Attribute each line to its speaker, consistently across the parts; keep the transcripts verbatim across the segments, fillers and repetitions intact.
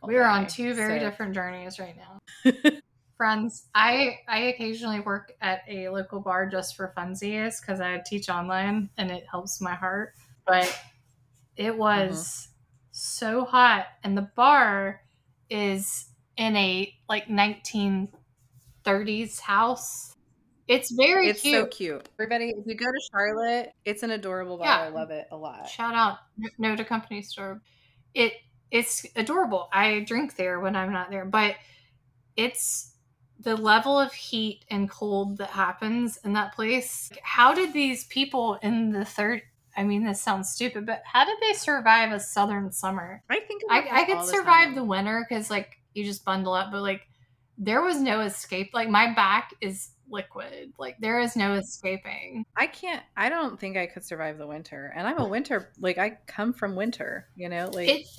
Speaker 1: We are on
Speaker 2: day,
Speaker 1: two very
Speaker 2: so.
Speaker 1: different journeys right now. Friends, I I occasionally work at a local bar just for funsies because I teach online and it helps my heart. But it was mm-hmm. so hot, and the bar is in a like nineteen thirties house. It's very
Speaker 2: it's
Speaker 1: cute.
Speaker 2: It's so cute. Everybody, if you go to Charlotte, it's an adorable bar. Yeah. I love it a lot.
Speaker 1: Shout out No to Company Store. It it's adorable. I drink there when I'm not there, but it's the level of heat and cold that happens in that place. How did these people in the third I mean, this sounds stupid, but how did they survive a southern summer?
Speaker 2: I think
Speaker 1: I, I could survive time. the winter because, like, you just bundle up, but, like, there was no escape. Like, my back is liquid. Like, there is no escaping.
Speaker 2: I can't, I don't think I could survive the winter. And I'm a winter, like, I come from winter, you know? Like, it,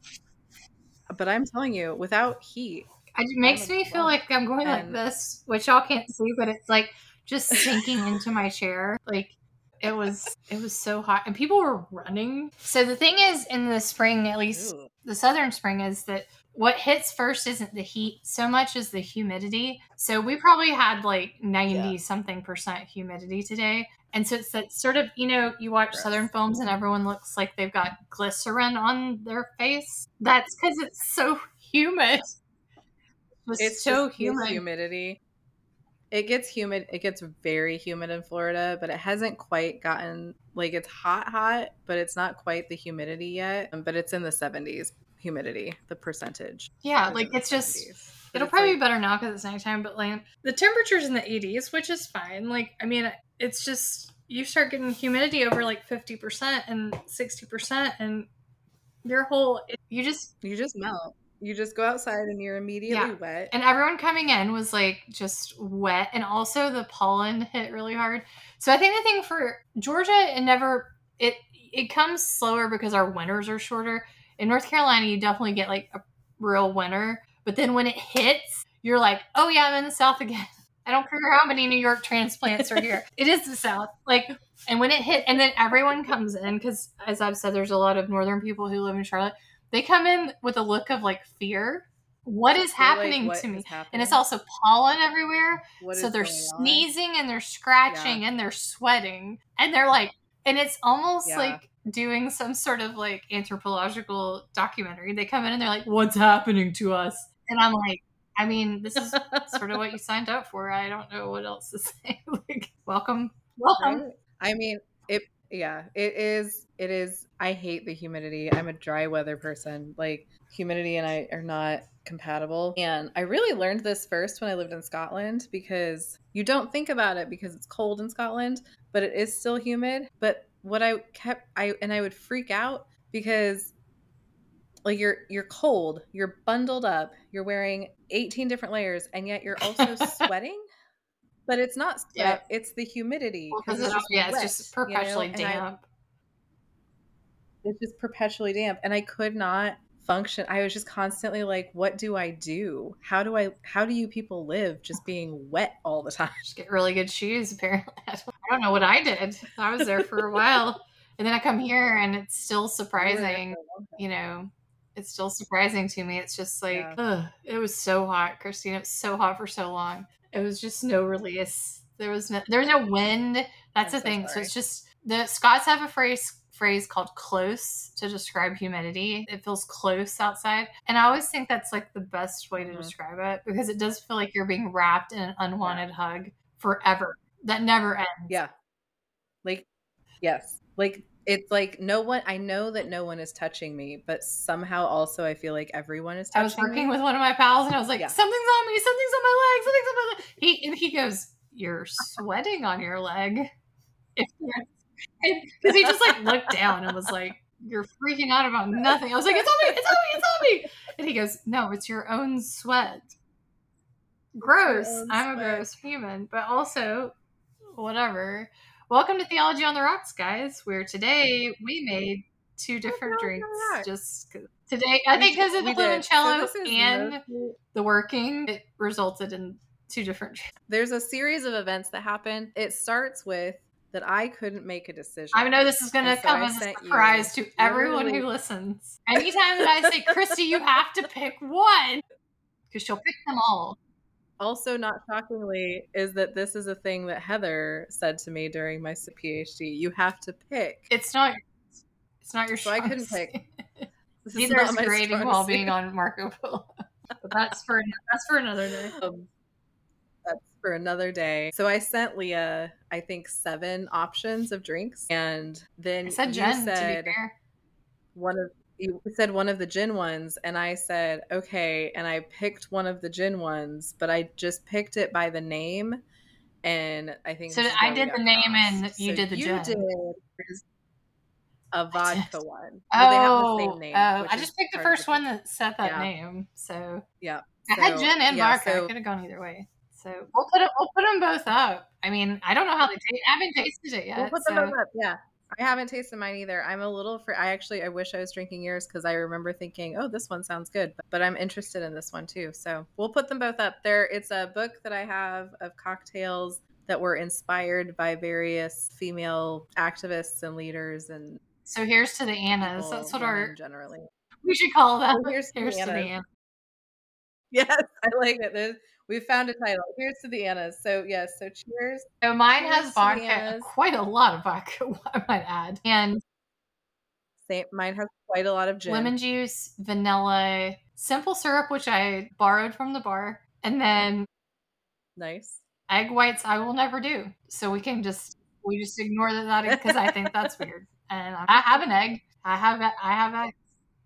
Speaker 2: but I'm telling you, without heat.
Speaker 1: It makes me feel like I'm going and, like this, which y'all can't see, but it's, like, just sinking into my chair. Like, It was it was so hot, and people were running. So the thing is, in the spring, at least Ooh. the southern spring, is that what hits first isn't the heat so much as the humidity. So we probably had like ninety something yeah. percent humidity today. And so it's that sort of, you know, you watch Gross. Southern films and everyone looks like they've got glycerin on their face. That's because it's so humid. It's,
Speaker 2: it's so humid. Humidity. It gets humid. It gets very humid in Florida, but it hasn't quite gotten, like, it's hot, hot, but it's not quite the humidity yet. But it's in the seventies humidity, the percentage.
Speaker 1: Yeah, like it's just, it'll probably like, be better now because it's nighttime, but like the temperature's in the eighties, which is fine. Like, I mean, it's just, you start getting humidity over like fifty percent and sixty percent, and your whole, you just,
Speaker 2: you just melt. You just go outside and you're immediately yeah. wet.
Speaker 1: And everyone coming in was like just wet. And also the pollen hit really hard. So I think the thing for Georgia, it never, it, it comes slower because our winters are shorter. In North Carolina, you definitely get like a real winter. But then when it hits, you're like, oh yeah, I'm in the South again. I don't care how many New York transplants are here. It is the South. Like, and when it hit, and then everyone comes in, because as I've said, there's a lot of Northern people who live in Charlotte. They come in with a look of like fear. What is happening
Speaker 2: like, what
Speaker 1: to me?
Speaker 2: Is happening?
Speaker 1: And it's also pollen everywhere.
Speaker 2: What
Speaker 1: so they're sneezing
Speaker 2: on?
Speaker 1: and they're scratching yeah. and they're sweating. And they're like, and it's almost
Speaker 2: yeah.
Speaker 1: like doing some sort of like anthropological documentary. They come in and they're like, what's happening to us? And I'm like, I mean, this is sort of what you signed up for. I don't know what else to say. Like, welcome. Welcome.
Speaker 2: Right? I mean, it, yeah, it is, it is, I hate the humidity. I'm a dry weather person. Like, humidity and I are not compatible. And I really learned this first when I lived in Scotland, because you don't think about it because it's cold in Scotland, but it is still humid. But what I kept, I, and I would freak out because like you're, you're cold, you're bundled up, you're wearing eighteen different layers, and yet you're also sweating. But it's not sweat, yeah. it's the humidity.
Speaker 1: Well, it's, it's just, yeah, wet, it's just perpetually you know? damp.
Speaker 2: I, it's just perpetually damp. And I could not function. I was just constantly like, what do I do? How do I, how do you people live just being wet all the time?
Speaker 1: Just get really good shoes, apparently. I don't know what I did. I was there for a while. And then I come here and it's still surprising, you know, it's still surprising to me. It's just like, yeah. ugh, it was so hot, Christina. It was so hot for so long. It was just no release. There was no, there was no wind. That's I'm the so thing. Sorry. So it's just, the Scots have a phrase phrase called close to describe humidity. It feels close outside. And I always think that's like the best way to mm-hmm. describe it, because it does feel like you're being wrapped in an unwanted yeah. hug forever. That never ends.
Speaker 2: Yeah. Like, yes. Like, it's like no one, I know that no one is touching me, but somehow also I feel like everyone is touching me.
Speaker 1: I was working me. with one of my pals and I was like, yeah. something's on me, something's on my leg, something's on my leg. He, and he goes, you're sweating on your leg. Because he just like looked down and was like, you're freaking out about nothing. I was like, it's on me, it's on me, it's on me. And he goes, no, it's your own sweat. Gross. I'm sweat. a gross human, but also whatever. Welcome to Theology on the Rocks, guys, where today we made two different drinks. Just today, I think because of the limoncello so and mostly... the working, it resulted in two different drinks.
Speaker 2: There's a series of events that happen. It starts with that I couldn't make a decision.
Speaker 1: I know this is going to
Speaker 2: so
Speaker 1: come as a surprise to everyone who listens. Anytime that I say, Christy, you have to pick one, because she'll pick them all.
Speaker 2: Also, not shockingly, is that this is a thing that Heather said to me during my PhD. You have to pick.
Speaker 1: It's not. It's not your.
Speaker 2: So I couldn't pick.
Speaker 1: Neither is grading while being on Marco Polo. But that's for that's for another day.
Speaker 2: Um, that's for another day. So I sent Leah, I think, seven options of drinks, and then
Speaker 1: I said
Speaker 2: you
Speaker 1: Jen,
Speaker 2: said
Speaker 1: to be fair.
Speaker 2: one of you said one of the gin ones, and I said okay, and I picked one of the gin ones, but I just picked it by the name, and I think
Speaker 1: so. I did the name, crossed. And you
Speaker 2: so
Speaker 1: did the
Speaker 2: you
Speaker 1: gin.
Speaker 2: Did a vodka one.
Speaker 1: Well,
Speaker 2: oh,
Speaker 1: they have the same name. Oh, I just picked the first
Speaker 2: the
Speaker 1: one that said that
Speaker 2: yeah.
Speaker 1: name. So
Speaker 2: yeah,
Speaker 1: I
Speaker 2: so,
Speaker 1: had gin and
Speaker 2: yeah,
Speaker 1: vodka.
Speaker 2: so,
Speaker 1: I could have gone either way. So we'll put it. We'll put them both up. I mean, I don't know how they taste. I haven't tasted it yet.
Speaker 2: We'll put
Speaker 1: so.
Speaker 2: them both up. Yeah. I haven't tasted mine either. I'm a little for I actually I wish I was drinking yours because I remember thinking, oh, this one sounds good, but, but I'm interested in this one too. So we'll put them both up there. It's a book that I have of cocktails that were inspired by various female activists and leaders. And
Speaker 1: so here's to the Annas. That's what our
Speaker 2: generally
Speaker 1: we should call that.
Speaker 2: So here's to,
Speaker 1: here's
Speaker 2: the,
Speaker 1: to
Speaker 2: Annas.
Speaker 1: the Annas.
Speaker 2: Yes, I like it. There's, we found a title. Here's to the Annas. So yes, so cheers.
Speaker 1: So mine
Speaker 2: cheers
Speaker 1: has vodka, quite a lot of vodka, I might add. And
Speaker 2: same, mine has quite a lot of gin.
Speaker 1: Lemon juice, vanilla, simple syrup, which I borrowed from the bar, and then
Speaker 2: nice
Speaker 1: egg whites I will never do. So we can just we just ignore that because I think that's weird. And I have an egg. I have I have eggs.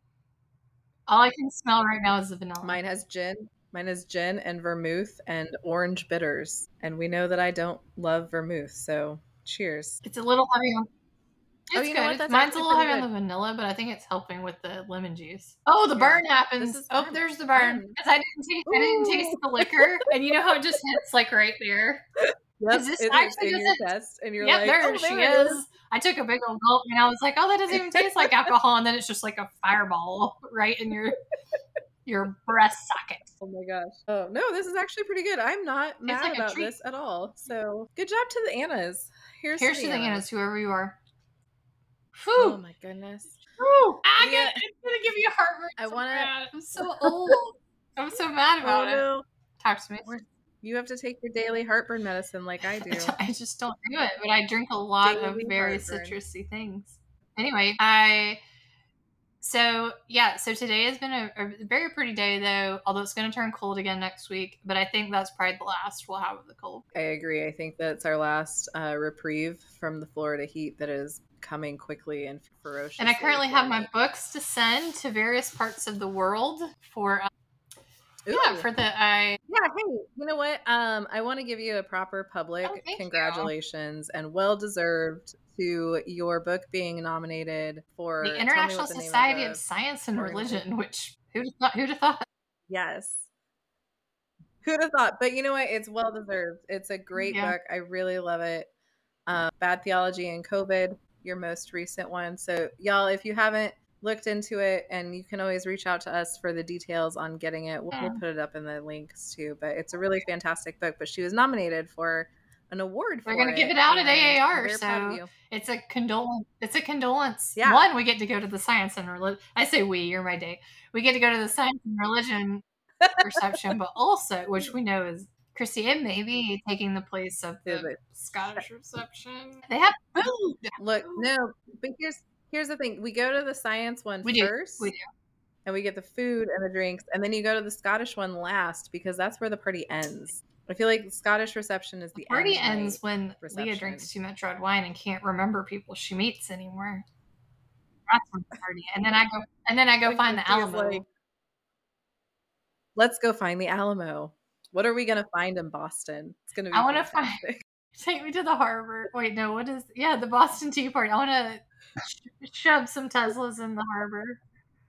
Speaker 1: All I can smell right now is the vanilla.
Speaker 2: Mine has gin. Mine is gin and vermouth and orange bitters. And we know that I don't love vermouth, so cheers.
Speaker 1: It's a little heavy on It's
Speaker 2: oh, you
Speaker 1: good.
Speaker 2: know what? That's
Speaker 1: Mine's a little heavy
Speaker 2: good.
Speaker 1: on the vanilla, but I think it's helping with the lemon juice. Oh, the
Speaker 2: yeah.
Speaker 1: burn happens. Oh,
Speaker 2: fun.
Speaker 1: there's the burn. Because I didn't taste I didn't taste the liquor. And you know how it just hits like right there?
Speaker 2: Yep,
Speaker 1: this
Speaker 2: it
Speaker 1: actually
Speaker 2: is in your chest, and you're
Speaker 1: yep,
Speaker 2: like,
Speaker 1: there
Speaker 2: oh,
Speaker 1: she
Speaker 2: there
Speaker 1: is. is. I took a big old gulp and I was like, oh, that doesn't even taste like alcohol. And then it's just like a fireball right in your your breast socket.
Speaker 2: Oh my gosh. Oh no, this is actually pretty good. I'm not mad
Speaker 1: like
Speaker 2: about this at all. So good job to the Annas. Here's,
Speaker 1: Here's
Speaker 2: to
Speaker 1: the
Speaker 2: the Annas.
Speaker 1: Annas, whoever you are. Whew.
Speaker 2: Oh my goodness.
Speaker 1: Whew. I
Speaker 2: yeah.
Speaker 1: get, it's gonna give you heartburn.
Speaker 2: I want to.
Speaker 1: I'm so old. I'm so mad about
Speaker 2: oh, no.
Speaker 1: it. Talk to me.
Speaker 2: You have to take your daily heartburn medicine like I do.
Speaker 1: I just don't do it, but I drink a lot daily of very heartburn. citrusy things. Anyway, I. So, yeah, so today has been a, a very pretty day, though, although it's going to turn cold again next week. But I think that's probably the last we'll have of the cold.
Speaker 2: I agree. I think that's our last uh, reprieve from the Florida heat that is coming quickly and ferocious.
Speaker 1: And I currently have my books to send to various parts of the world for... Uh, yeah, for the... I
Speaker 2: Yeah, hey, you know what? Um, I want to give you a proper public
Speaker 1: oh,
Speaker 2: congratulations you. and well-deserved to your book being nominated for
Speaker 1: the International the Society of, of Science and Religion, which who'd have thought? Who'd have thought?
Speaker 2: Yes. Who'd have thought? But you know what? It's well-deserved. It's a great yeah. book. I really love it. Um, Bad Theology and COVID, your most recent one. So y'all, if you haven't looked into it, and you can always reach out to us for the details on getting it. We'll, we'll put it up in the links too, but it's a really fantastic book. But she was nominated for an award for
Speaker 1: We're going to give it out at A A R, so it's a condolence. It's a condolence.
Speaker 2: Yeah.
Speaker 1: One, we get to go to the Science and Religion. I say we, you're my date. We get to go to the Science and Religion reception, but also, which we know is Chrissy, it may be taking the place of the Scottish reception. They have food.
Speaker 2: Look, no, but here's here's the thing. We go to the science one
Speaker 1: we
Speaker 2: first.
Speaker 1: Do. We do.
Speaker 2: And we get the food and the drinks, and then you go to the Scottish one last because that's where the party ends. I feel like the Scottish reception is the,
Speaker 1: the party
Speaker 2: end
Speaker 1: ends when
Speaker 2: reception.
Speaker 1: Leah drinks too much red wine and can't remember people she meets anymore. That's when the party. And then I go and then I go find the Alamo. Like,
Speaker 2: let's go find the Alamo. What are we gonna find in Boston? It's gonna be I wanna find
Speaker 1: take me to the harbor. Wait, no, what is yeah, the Boston Tea Party. I wanna sh- shove some Teslas in the harbor.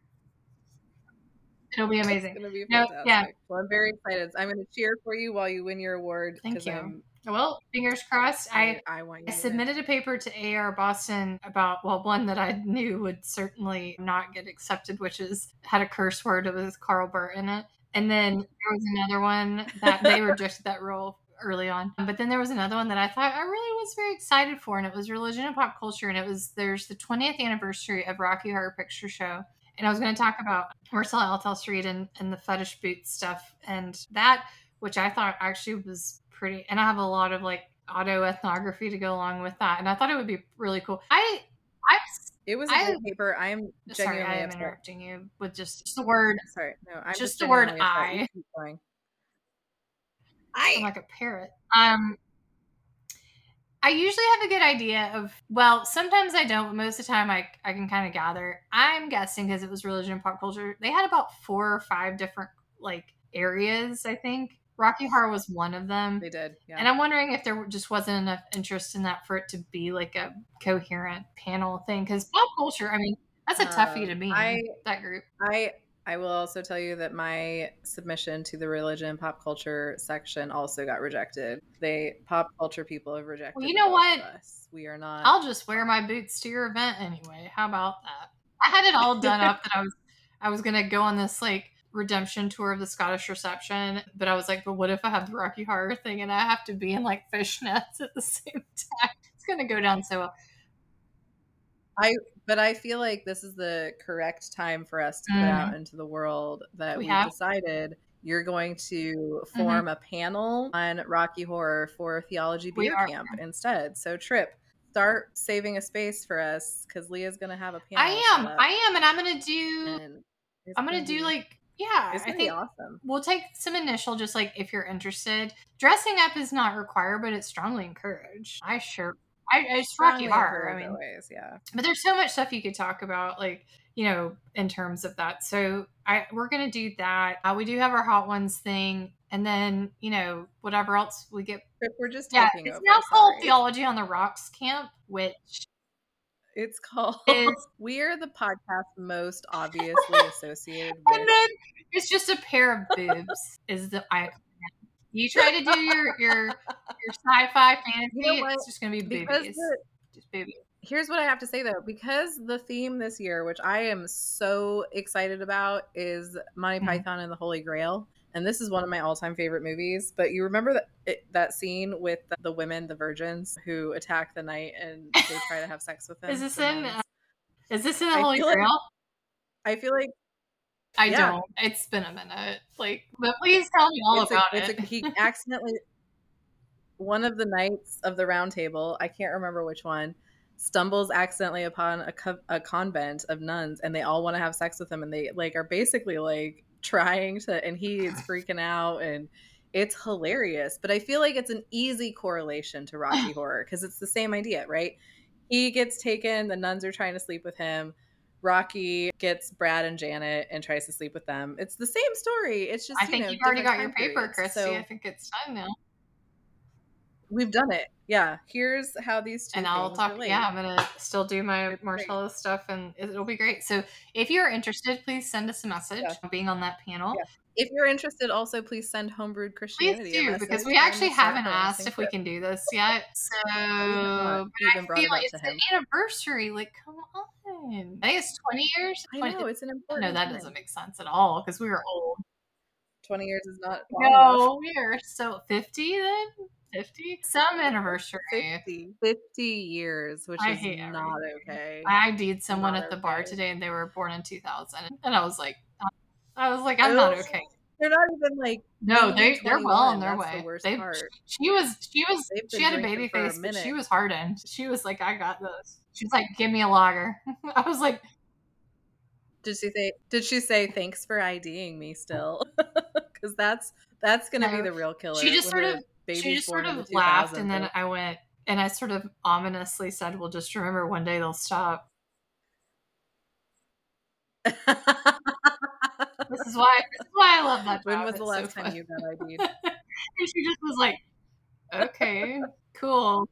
Speaker 1: It'll be amazing.
Speaker 2: It's going to be fantastic.
Speaker 1: No, yeah.
Speaker 2: Well, I'm very excited. I'm going to cheer for you while you win your award.
Speaker 1: Thank you.
Speaker 2: I'm,
Speaker 1: well, fingers crossed. I,
Speaker 2: I, I, want you
Speaker 1: I submitted a paper to A R Boston about, well, one that I knew would certainly not get accepted, which is had a curse word with Carl Burr in it. And then there was another one that they rejected that role early on. But then there was another one that I thought I really was very excited for, and it was Religion and Pop Culture, and it was there's the twentieth anniversary of Rocky Horror Picture Show. And I was going to talk about Marcella Althouse Reed and, and the fetish boot stuff, and that, which I thought actually was pretty, and I have a lot of like autoethnography to go along with that, and I thought it would be really cool. I, I,
Speaker 2: it was a
Speaker 1: I,
Speaker 2: good paper. I am
Speaker 1: sorry, I am
Speaker 2: upset.
Speaker 1: interrupting you with just, just the word.
Speaker 2: Sorry, no, I'm
Speaker 1: just,
Speaker 2: just
Speaker 1: the word I.
Speaker 2: I
Speaker 1: I'm like a parrot. Um, I usually have a good idea of, well, sometimes I don't, but most of the time I, I can kind of gather. I'm guessing because it was Religion and Pop Culture. They had about four or five different like areas, I think. Rocky Horror was one of them.
Speaker 2: They did, yeah.
Speaker 1: And I'm wondering if there just wasn't enough interest in that for it to be like a coherent panel thing. Because pop culture, I mean, that's a toughie
Speaker 2: um,
Speaker 1: to me,
Speaker 2: I,
Speaker 1: that group.
Speaker 2: I I will also tell you that my submission to the religion and pop culture section also got rejected. They pop culture people have rejected.
Speaker 1: Well, you know what?
Speaker 2: Us. We are not.
Speaker 1: I'll just wear my boots to your event anyway. How about that? I had it all done up that I was I was gonna go on this like redemption tour of the Scottish Reception, but I was like, but what if I have the Rocky Horror thing and I have to be in like fishnets at the same time? It's gonna go down so well.
Speaker 2: I but I feel like this is the correct time for us to put mm. out into the world that we we've decided you're going to form mm-hmm. a panel on Rocky Horror for Theology Beer Camp instead. So Trip, start saving a space for us because Leah's going to have a panel.
Speaker 1: I am. I am. And I'm going to do, I'm going to do like, yeah,
Speaker 2: it's
Speaker 1: I
Speaker 2: think
Speaker 1: be
Speaker 2: awesome.
Speaker 1: We'll take some initial, just like if you're interested. Dressing up is not required, but it's strongly encouraged. I sure I, it's Rocky Horror. I mean,
Speaker 2: ways, yeah.
Speaker 1: But there's so much stuff you could talk about, like, you know, in terms of that. So I we're gonna do that. Uh, we do have our Hot Ones thing, and then you know whatever else we get.
Speaker 2: We're just
Speaker 1: yeah.
Speaker 2: It's
Speaker 1: over, now called Theology on the Rocks Camp, which
Speaker 2: it's called.
Speaker 1: Is,
Speaker 2: we're the podcast most obviously associated with.
Speaker 1: And then it's just a pair of boobs. Is the I. You try to do your your your sci-fi fantasy, you know it's just going to be boobies. The, just boobies.
Speaker 2: Here's what I have to say, though. Because the theme this year, which I am so excited about, is Monty mm-hmm. Python and the Holy Grail. And this is one of my all-time favorite movies. But you remember that it, that scene with the, the women, the virgins, who attack the knight and they try to have sex with them?
Speaker 1: Is this in uh, Is this in the I Holy Grail?
Speaker 2: Like, I feel like
Speaker 1: I
Speaker 2: yeah.
Speaker 1: don't. It's been a minute. Like, but please tell me all
Speaker 2: it's
Speaker 1: about
Speaker 2: a, it's
Speaker 1: it.
Speaker 2: A, he accidentally, one of the knights of the Round Table, I can't remember which one, stumbles accidentally upon a, co- a convent of nuns, and they all want to have sex with him, and they like are basically like trying to, and he is freaking out, and it's hilarious. But I feel like it's an easy correlation to Rocky Horror because it's the same idea, right? He gets taken, the nuns are trying to sleep with him. Rocky gets Brad and Janet and tries to sleep with them. It's the same story. It's just,
Speaker 1: I think
Speaker 2: you know,
Speaker 1: you've already got your
Speaker 2: periods.
Speaker 1: paper, Christy.
Speaker 2: So
Speaker 1: I think it's done now.
Speaker 2: We've done it. Yeah. Here's how these two
Speaker 1: and I'll talk.
Speaker 2: relate.
Speaker 1: Yeah, I'm gonna still do my Marcella stuff, and it'll be great. So if you're interested, please send us a message. Yeah. Being on that panel.
Speaker 2: Yeah. If you're interested, also please send Homebrewed Christianity.
Speaker 1: Please do, because we actually haven't asked if we can do this yet. So
Speaker 2: even brought it up
Speaker 1: it's
Speaker 2: to him.
Speaker 1: An anniversary. Like, come on. I think it's twenty years.
Speaker 2: I know it's an important.
Speaker 1: No, that time. Doesn't make sense at all because we were old.
Speaker 2: Twenty years is not.
Speaker 1: Long no, enough. We are so fifty then. fifty Some anniversary.
Speaker 2: fifty, fifty years, which
Speaker 1: I
Speaker 2: is
Speaker 1: hate
Speaker 2: not
Speaker 1: everything.
Speaker 2: Okay.
Speaker 1: I ID'd someone
Speaker 2: not
Speaker 1: at the
Speaker 2: okay.
Speaker 1: bar today, and they were born in two thousand, and I was like, I was like, I'm not okay.
Speaker 2: They're not even like
Speaker 1: no, they they're well on their
Speaker 2: That's
Speaker 1: way.
Speaker 2: The worst
Speaker 1: they,
Speaker 2: part.
Speaker 1: She was she was
Speaker 2: They've
Speaker 1: she had a baby face, a but she was hardened. She was like, I got this. She's like, give me a lager. I was like,
Speaker 2: did she say? Did she say thanks for IDing me still? Because that's that's gonna no. be the real killer.
Speaker 1: She just sort of she just sort of laughed, and then I went and I sort of ominously said, "Well, just remember, one day they'll stop." This is why. This is why I love that.
Speaker 2: When
Speaker 1: job.
Speaker 2: was the
Speaker 1: it's
Speaker 2: last
Speaker 1: so
Speaker 2: time you got ID'd?
Speaker 1: And she just was like, "Okay, cool."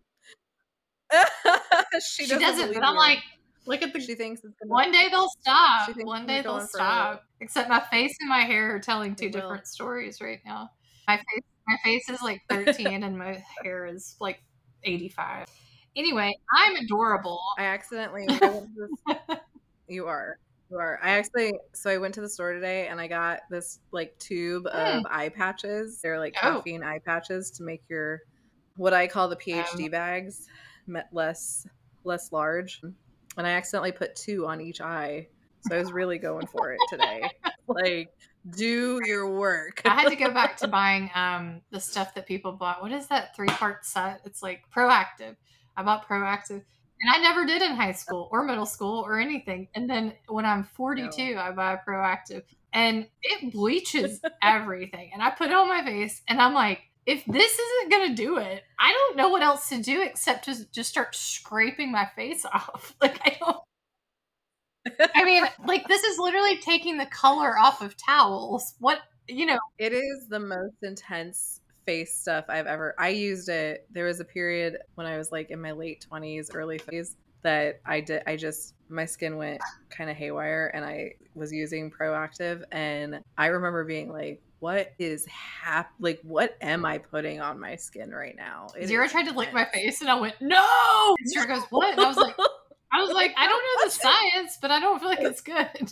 Speaker 2: she,
Speaker 1: she doesn't, but I'm
Speaker 2: you.
Speaker 1: like, look at the.
Speaker 2: She thinks it's gonna,
Speaker 1: one day they'll stop. One day they'll stop. Except my face and my hair are telling two different stories right now. My face, my face is like thirteen, and my hair is like eighty-five. Anyway, I'm adorable.
Speaker 2: I accidentally. You are. You are. I actually, so I went to the store today and I got this like tube
Speaker 1: Hmm.
Speaker 2: of eye patches. They're like
Speaker 1: Oh.
Speaker 2: caffeine eye patches to make your, what I call the
Speaker 1: Um,
Speaker 2: PhD bags, met less, less large. And I accidentally put two on each eye. So I was really going for it today. Like, do your work.
Speaker 1: I had to go back to buying um the stuff that people bought. What is that three part set? It's like Proactive. I bought Proactive. And I never did in high school or middle school or anything. And then when I'm forty-two,
Speaker 2: No.
Speaker 1: I buy a Proactive and it bleaches everything. And I put it on my face and I'm like, if this isn't going to do it, I don't know what else to do except to just start scraping my face off. Like, I don't. I mean, like, this is literally taking the color off of towels. What, you know.
Speaker 2: It is the most intense face stuff I've ever. I used it. There was a period when I was like in my late twenties, early thirties that I did. I just my skin went kind of haywire, and I was using Proactive, and I remember being like, "What is hap? Like, what am I putting on my skin right now?" It
Speaker 1: Zero
Speaker 2: is
Speaker 1: tried to lick my
Speaker 2: intense.
Speaker 1: face, and I went, "No!" And Zero goes, "What?" And I was like, "I was like, I don't know the science, but I don't feel like it's good."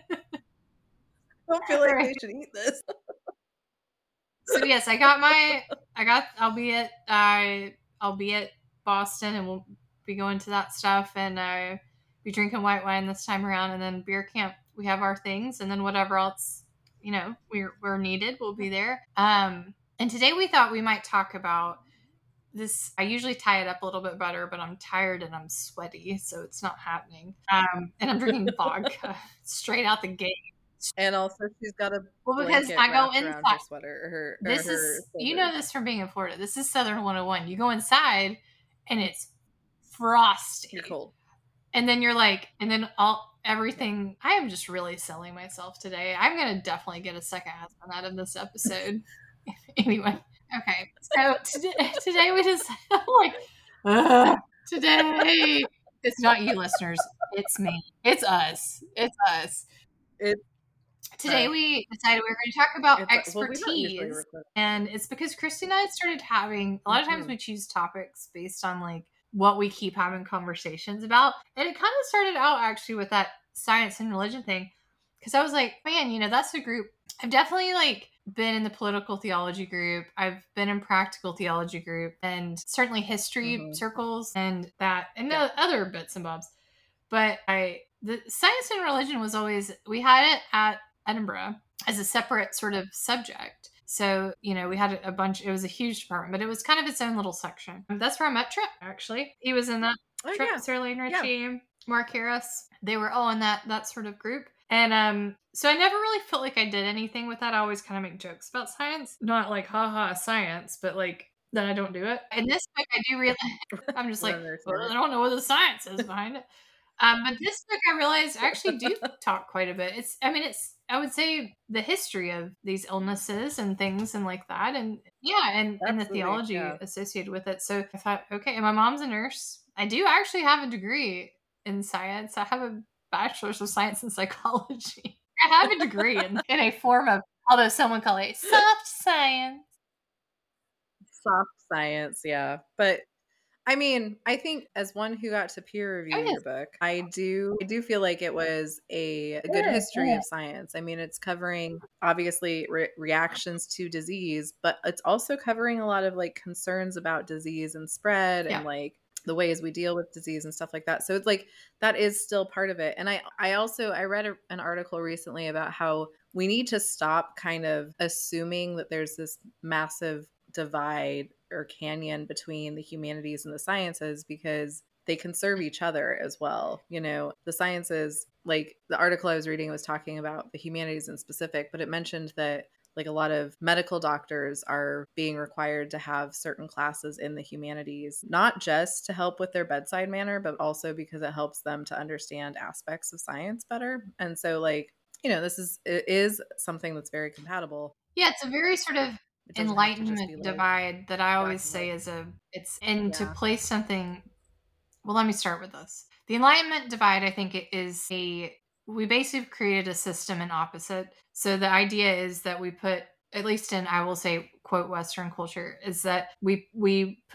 Speaker 2: I don't feel like they should eat this.
Speaker 1: So yes, I got my, I got, I'll be at, I, I'll be at Boston, and we'll be going to that stuff, and uh, be drinking white wine this time around, and then beer camp. We have our things, and then whatever else, you know, we're we're needed, we'll be there. Um, and today we thought we might talk about this. I usually tie it up a little bit better, but I'm tired and I'm sweaty, so it's not happening. Um, and I'm drinking vodka straight out the gate.
Speaker 2: And also, she's got a
Speaker 1: Well, because
Speaker 2: blanket
Speaker 1: I go
Speaker 2: wrapped around her
Speaker 1: inside.
Speaker 2: sweater. Or her, or
Speaker 1: This
Speaker 2: her
Speaker 1: is, you
Speaker 2: shoulders.
Speaker 1: know this from being in Florida. This is Southern one oh one. You go inside and it's frosty.
Speaker 2: You're cold.
Speaker 1: And then you're like, and then all everything. I am just really selling myself today. I'm gonna definitely get a second husband out of this episode. Anyway, okay. So today, today we just like uh, today. It's not you, listeners. It's me. It's us. It's us.
Speaker 2: It's
Speaker 1: Today
Speaker 2: uh,
Speaker 1: we decided we were going to talk about
Speaker 2: it's, well,
Speaker 1: expertise, and it's because Christy and I started having a lot of times
Speaker 2: mm-hmm.
Speaker 1: we choose topics based on like what we keep having conversations about, and it kind of started out actually with that science and religion thing, because I was like, man, you know, that's a group I've definitely like been in the political theology group. I've been in practical theology group, and certainly history mm-hmm. circles, and that, and yeah. other bits and bobs. But I, the science and religion was always, we had it at Edinburgh as a separate sort of subject. So, you know, we had a bunch, it was a huge department, but it was kind of its own little section. That's where I met Trip, actually. He was in that. Oh, Trip, yeah. Sarah Lane Ritchie, yeah. Mark Harris. They were all in that that sort of group. And um, so I never really felt like I did anything with that. I always kind of make jokes about science. Not like, haha, science, but like, then I don't do it. In this book, I do realize, I'm just like, well, I don't know what the science is behind it. Um, but this book, I realized, I actually do talk quite a bit. It's, I mean, it's, I would say the history of these illnesses and things and like that. And yeah, and, and the theology yeah. associated with it. So I thought, okay, and my mom's a nurse. I do actually have a degree in science. I have a bachelor's of science in psychology. I have a degree in, in a form of, although someone call it soft science.
Speaker 2: Soft science, yeah. But I mean, I think as one who got to peer review oh, yes. your book, I do I do feel like it was a, a good yeah, history yeah. of science. I mean, it's covering obviously re- reactions to disease, but it's also covering a lot of like concerns about disease and spread yeah. and like the ways we deal with disease and stuff like that. So it's like that is still part of it. And I I also I read a, an article recently about how we need to stop kind of assuming that there's this massive divide or canyon between the humanities and the sciences, because they can serve each other as well. You know, the sciences, like the article I was reading was talking about the humanities in specific, but it mentioned that like a lot of medical doctors are being required to have certain classes in the humanities, not just to help with their bedside manner, but also because it helps them to understand aspects of science better. And so like, you know, this is, it is something that's very compatible.
Speaker 1: Yeah. It's a very sort of enlightenment like divide that I always say is a, it's, and yeah. to place something, well, let me start with this. The enlightenment divide, I think it is a, we basically created a system in opposite. So the idea is that we put, at least in, I will say, quote, Western culture, is that we, we put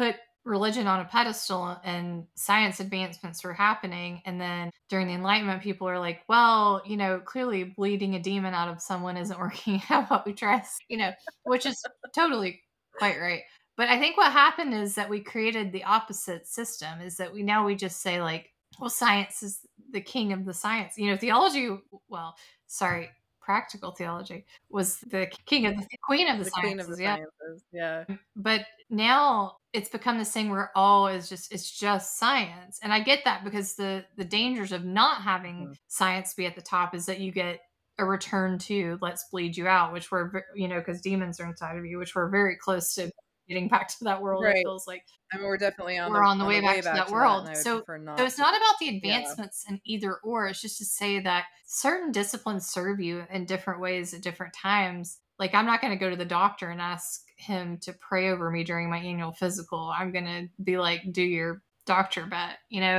Speaker 1: religion on a pedestal and science advancements were happening. And then during the Enlightenment, people are like, well, you know, clearly bleeding a demon out of someone isn't working. How about we try, you know, which is totally quite right. But I think what happened is that we created the opposite system, is that we now we just say like, well, science is the king of the science. You know, theology, well, sorry, practical theology was the king of the queen of the,
Speaker 2: the
Speaker 1: sciences.
Speaker 2: Queen of the
Speaker 1: yeah.
Speaker 2: sciences. Yeah.
Speaker 1: But now it's become this thing where all is just, it's just science. And I get that, because the, the dangers of not having mm-hmm. science be at the top is that you get a return to let's bleed you out, which we're, you know, because demons are inside of you, which we're very close to getting back to that world.
Speaker 2: Right.
Speaker 1: It feels like
Speaker 2: I mean, we're definitely on
Speaker 1: we're
Speaker 2: the,
Speaker 1: on the
Speaker 2: on
Speaker 1: way,
Speaker 2: the
Speaker 1: back,
Speaker 2: way
Speaker 1: to
Speaker 2: back
Speaker 1: that
Speaker 2: to
Speaker 1: world.
Speaker 2: that,
Speaker 1: so,
Speaker 2: not
Speaker 1: so it's not about the
Speaker 2: yeah.
Speaker 1: advancements in either or. It's just to say that certain disciplines serve you in different ways at different times. Like, I'm not going to go to the doctor and ask him to pray over me during my annual physical. I'm going to be like, do your doctor bet, you know?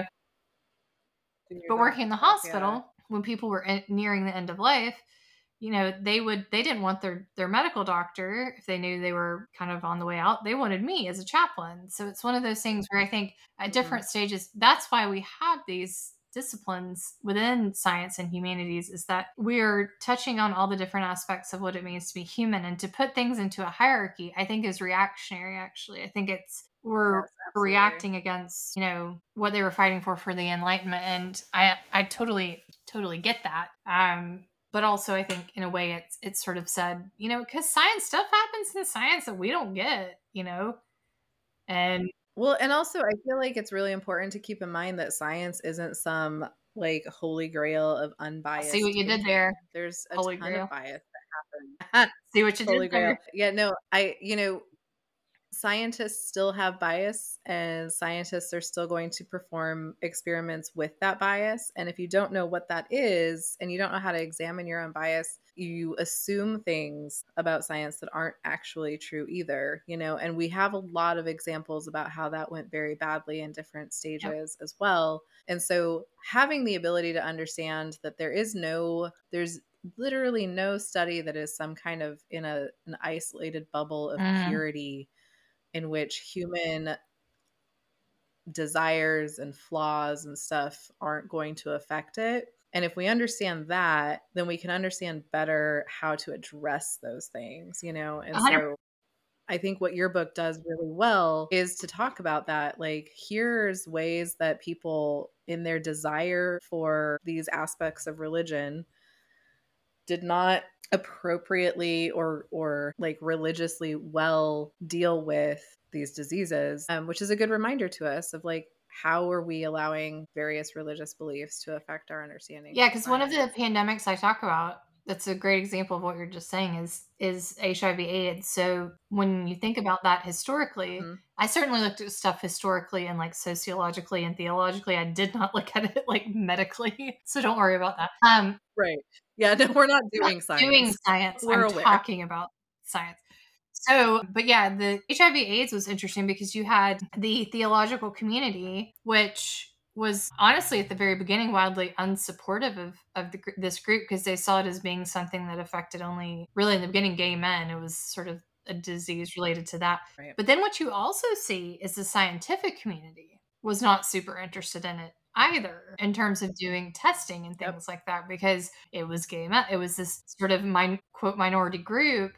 Speaker 1: But working in the hospital, yeah. when people were in, nearing the end of life, you know, they would, they didn't want their, their medical doctor, if they knew they were kind of on the way out, they wanted me as a chaplain. So it's one of those things where I think at different mm-hmm. stages, that's why we have these disciplines within science and humanities, is that we're touching on all the different aspects of what it means to be human. And to put things into a hierarchy, I think is reactionary, actually. I think it's, we're yes, reacting against, you know, what they were fighting for, for the Enlightenment. And I, I totally, totally get that. Um, But also, I think in a way it's it's sort of said, you know, because science stuff happens in science that we don't get, you know, and
Speaker 2: well, and also I feel like it's really important to keep in mind that science isn't some like holy grail of unbiased.
Speaker 1: See what you
Speaker 2: thinking.
Speaker 1: did there.
Speaker 2: There's a
Speaker 1: holy
Speaker 2: ton
Speaker 1: grail.
Speaker 2: of bias that happens.
Speaker 1: See what you
Speaker 2: holy
Speaker 1: did
Speaker 2: grail.
Speaker 1: there.
Speaker 2: Yeah, no, I, you know, scientists still have bias, and scientists are still going to perform experiments with that bias. And if you don't know what that is, and you don't know how to examine your own bias, you assume things about science that aren't actually true either, you know, and we have a lot of examples about how that went very badly in different stages yep. as well. And so having the ability to understand that there is no, there's literally no study that is some kind of in a an isolated bubble of mm. purity in which human desires and flaws and stuff aren't going to affect it. And if we understand that, then we can understand better how to address those things, you know? And one hundred percent. So I think what your book does really well is to talk about that. Like, here's ways that people in their desire for these aspects of religion did not appropriately or or like religiously well deal with these diseases, um, which is a good reminder to us of like, how are we allowing various religious beliefs to affect our understanding?
Speaker 1: Yeah, because one of the pandemics I talk about, that's a great example of what you're just saying, is is H I V AIDS. So when you think about that historically, mm-hmm. I certainly looked at stuff historically and like sociologically and theologically. I did not look at it like medically. So don't worry about that. Um,
Speaker 2: right. Yeah, no, we're not doing
Speaker 1: not
Speaker 2: science.
Speaker 1: Doing science. We're I'm aware. Talking about science. So, but yeah, the H I V AIDS was interesting because you had the theological community, which was honestly at the very beginning wildly unsupportive of, of the, this group, because they saw it as being something that affected only, really in the beginning, gay men. It was sort of a disease related to that. Right. But then what you also see is the scientific community was not super interested in it either, in terms of doing testing and things yep. like that, because it was gay men. It was this sort of min- quote minority group.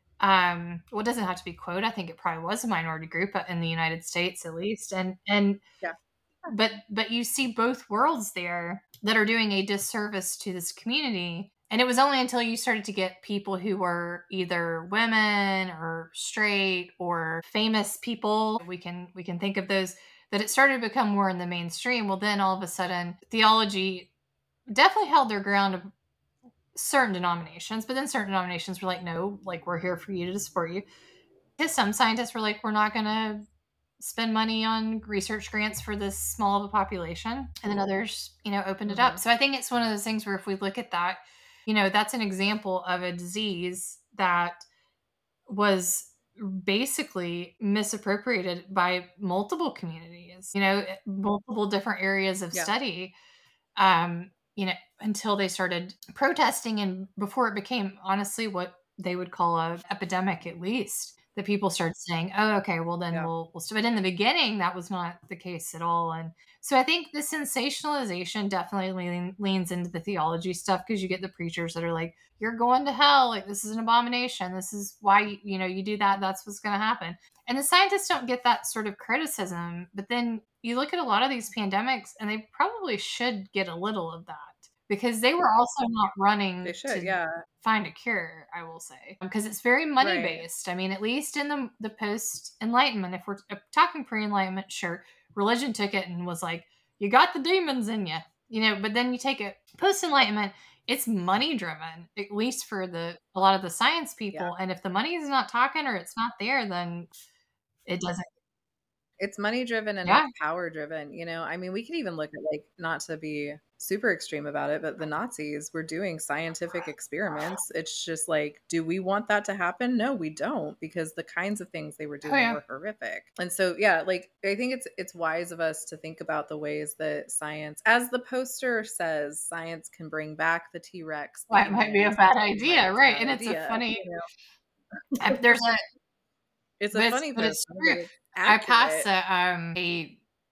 Speaker 1: Um, well, it doesn't have to be quote. I think it probably was a minority group in the United States, at least. And, and, yeah. but, but you see both worlds there that are doing a disservice to this community. And it was only until you started to get people who were either women or straight or famous people, we can, we can think of those, that it started to become more in the mainstream. Well, then all of a sudden theology definitely held their ground of certain denominations, but then certain denominations were like, no, like, we're here for you to support you. Because some scientists were like, we're not going to spend money on research grants for this small of a population. And then others, you know, opened mm-hmm. it up. So I think it's one of those things where if we look at that, you know, that's an example of a disease that was basically misappropriated by multiple communities, you know, multiple different areas of yeah. study. Um, you know, until they started protesting, and before it became honestly what they would call a epidemic, at least, that people started saying, oh, okay, well then
Speaker 2: Yeah.
Speaker 1: we'll, we'll, but in the beginning, that was not the case at all. And so I think the sensationalization definitely lean, leans into the theology stuff, because you get the preachers that are like, you're going to hell. Like, this is an abomination. This is why, you, you know, you do that. That's what's going to happen. And the scientists don't get that sort of criticism. But then you look at a lot of these pandemics, and they probably should get a little of that, because they were also not running
Speaker 2: They should,
Speaker 1: to
Speaker 2: yeah.
Speaker 1: find a cure, I will say, because it's very money based. Right. I mean, at least in the, the post Enlightenment, if we're talking pre Enlightenment, sure, religion took it and was like, you got the demons in you, you know, but then you take it post Enlightenment, it's money driven, at least for the a lot of the science people. Yeah. And if the money is not talking or it's not there, then it doesn't.
Speaker 2: It's money driven and yeah. it's power driven. You know, I mean, we could even look at, like, not to be super extreme about it, but the Nazis were doing scientific experiments. It's just like, do we want that to happen? No, we don't, because the kinds of things they were doing oh, yeah. were horrific. And so, yeah, like, I think it's it's wise of us to think about the ways that science, as the poster says, science can bring back the T-Rex.
Speaker 1: Well, it might be a bad idea, right? And it's idea, a funny, you know? There's a,
Speaker 2: it's a funny
Speaker 1: but it's true. I passed a, um, a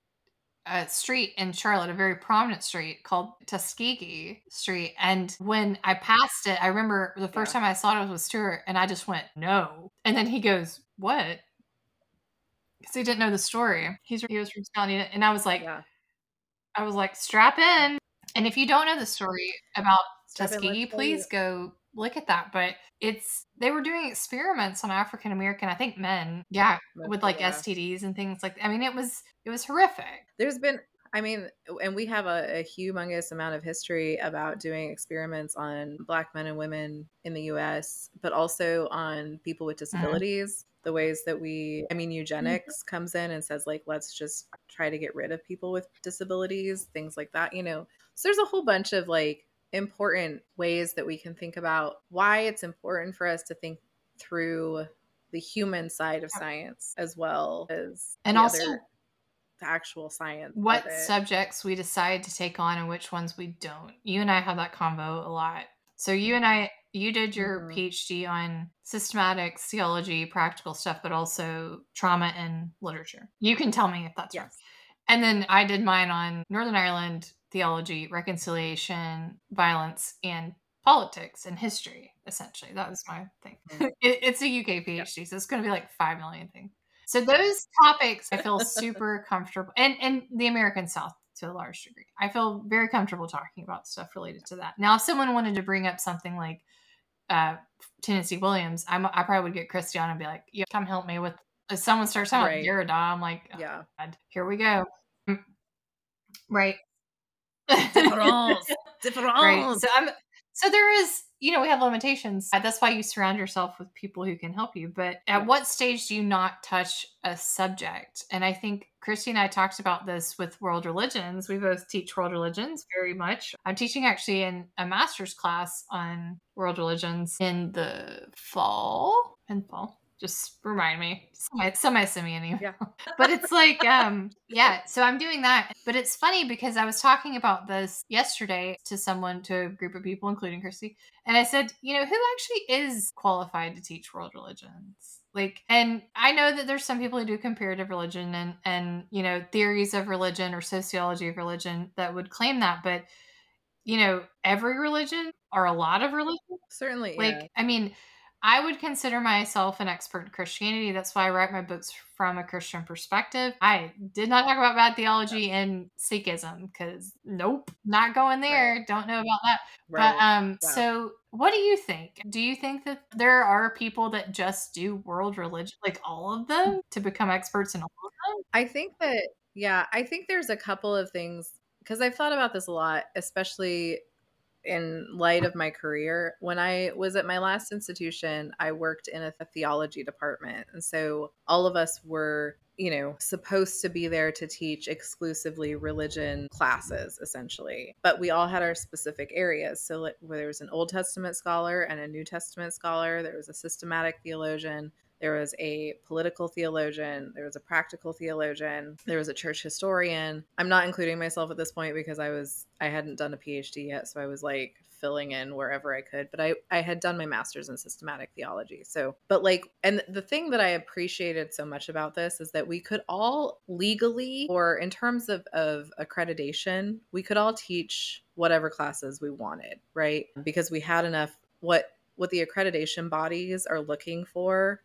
Speaker 1: a street in Charlotte, a very prominent street called Tuskegee Street. And when I passed it, I remember the first yeah. time I saw it was with Stuart, and I just went, no. And then he goes, what? Because he didn't know the story. He's he was from Scotland, and I was like, yeah. I was like, strap in. And if you don't know the story about strap Tuskegee, in, please go look at that. But it's, they were doing experiments on African American, I think men, yeah, Most with like yeah. S T Ds and things like that. I mean, it was, it was horrific.
Speaker 2: There's been, I mean, and we have a, a humongous amount of history about doing experiments on Black men and women in the U S, but also on people with disabilities. Mm-hmm. The ways that we, I mean, eugenics mm-hmm. comes in and says, like, let's just try to get rid of people with disabilities, things like that, you know. So there's a whole bunch of, like, important ways that we can think about why it's important for us to think through the human side of science as well as
Speaker 1: and
Speaker 2: the
Speaker 1: also
Speaker 2: other, the actual science.
Speaker 1: What subjects we decide to take on and which ones we don't. You and I have that convo a lot. So you and I, you did your mm-hmm. PhD on systematics, theology, practical stuff, but also trauma and literature. You can tell me if that's
Speaker 2: yes.
Speaker 1: right. And then I did mine on Northern Ireland theology, reconciliation, violence, and politics and history, essentially. That was my thing. Mm-hmm. it, it's a U K PhD, yeah. so it's going to be like five million things. So those topics I feel super comfortable, and, and the American South to a large degree. I feel very comfortable talking about stuff related to that. Now, if someone wanted to bring up something like uh, Tennessee Williams, I'm, I probably would get Christy on and be like, yeah, come help me with, if someone starts talking right. about Derrida, I'm like, oh, yeah, God, here we go. Right.
Speaker 2: Difference. Difference.
Speaker 1: Right. So I'm, so there is, you know, we have limitations. That's why you surround yourself with people who can help you. But at yes. what stage do you not touch a subject? And I think Christy and I talked about this with world religions. We both teach world religions very much. I'm teaching actually in a master's class on world religions in the fall. In fall. Just remind me. Somebody, somebody send me an email. Yeah. But it's like, um, yeah, so I'm doing that. But it's funny because I was talking about this yesterday to someone, to a group of people, including Christy. And I said, you know, who actually is qualified to teach world religions? Like, and I know that there's some people who do comparative religion and, and, you know, theories of religion or sociology of religion that would claim that. But, you know, every religion or a lot of religion.
Speaker 2: Certainly.
Speaker 1: Like,
Speaker 2: yeah.
Speaker 1: I mean, I would consider myself an expert in Christianity. That's why I write my books from a Christian perspective. I did not talk about bad theology and Sikhism because nope, not going there. Right. Don't know about that. Right. But um, yeah. So what do you think? Do you think that there are people that just do world religion, like all of them, to become experts in all of them?
Speaker 2: I think that, yeah, I think there's a couple of things, because I've thought about this a lot, especially in light of my career. When I was at my last institution, I worked in a theology department. And so all of us were, you know, supposed to be there to teach exclusively religion classes, essentially. But we all had our specific areas. So like, there was an Old Testament scholar and a New Testament scholar. There was a systematic theologian. there was a political theologian, there was a practical theologian, there was a church historian. I'm not including myself at this point because I was I hadn't done a PhD yet, so I was like filling in wherever I could, but I, I had done my master's in systematic theology. So, but like, and the thing that I appreciated so much about this is that we could all legally, or in terms of, of accreditation, we could all teach whatever classes we wanted, right? Because we had enough, what, what the accreditation bodies are looking for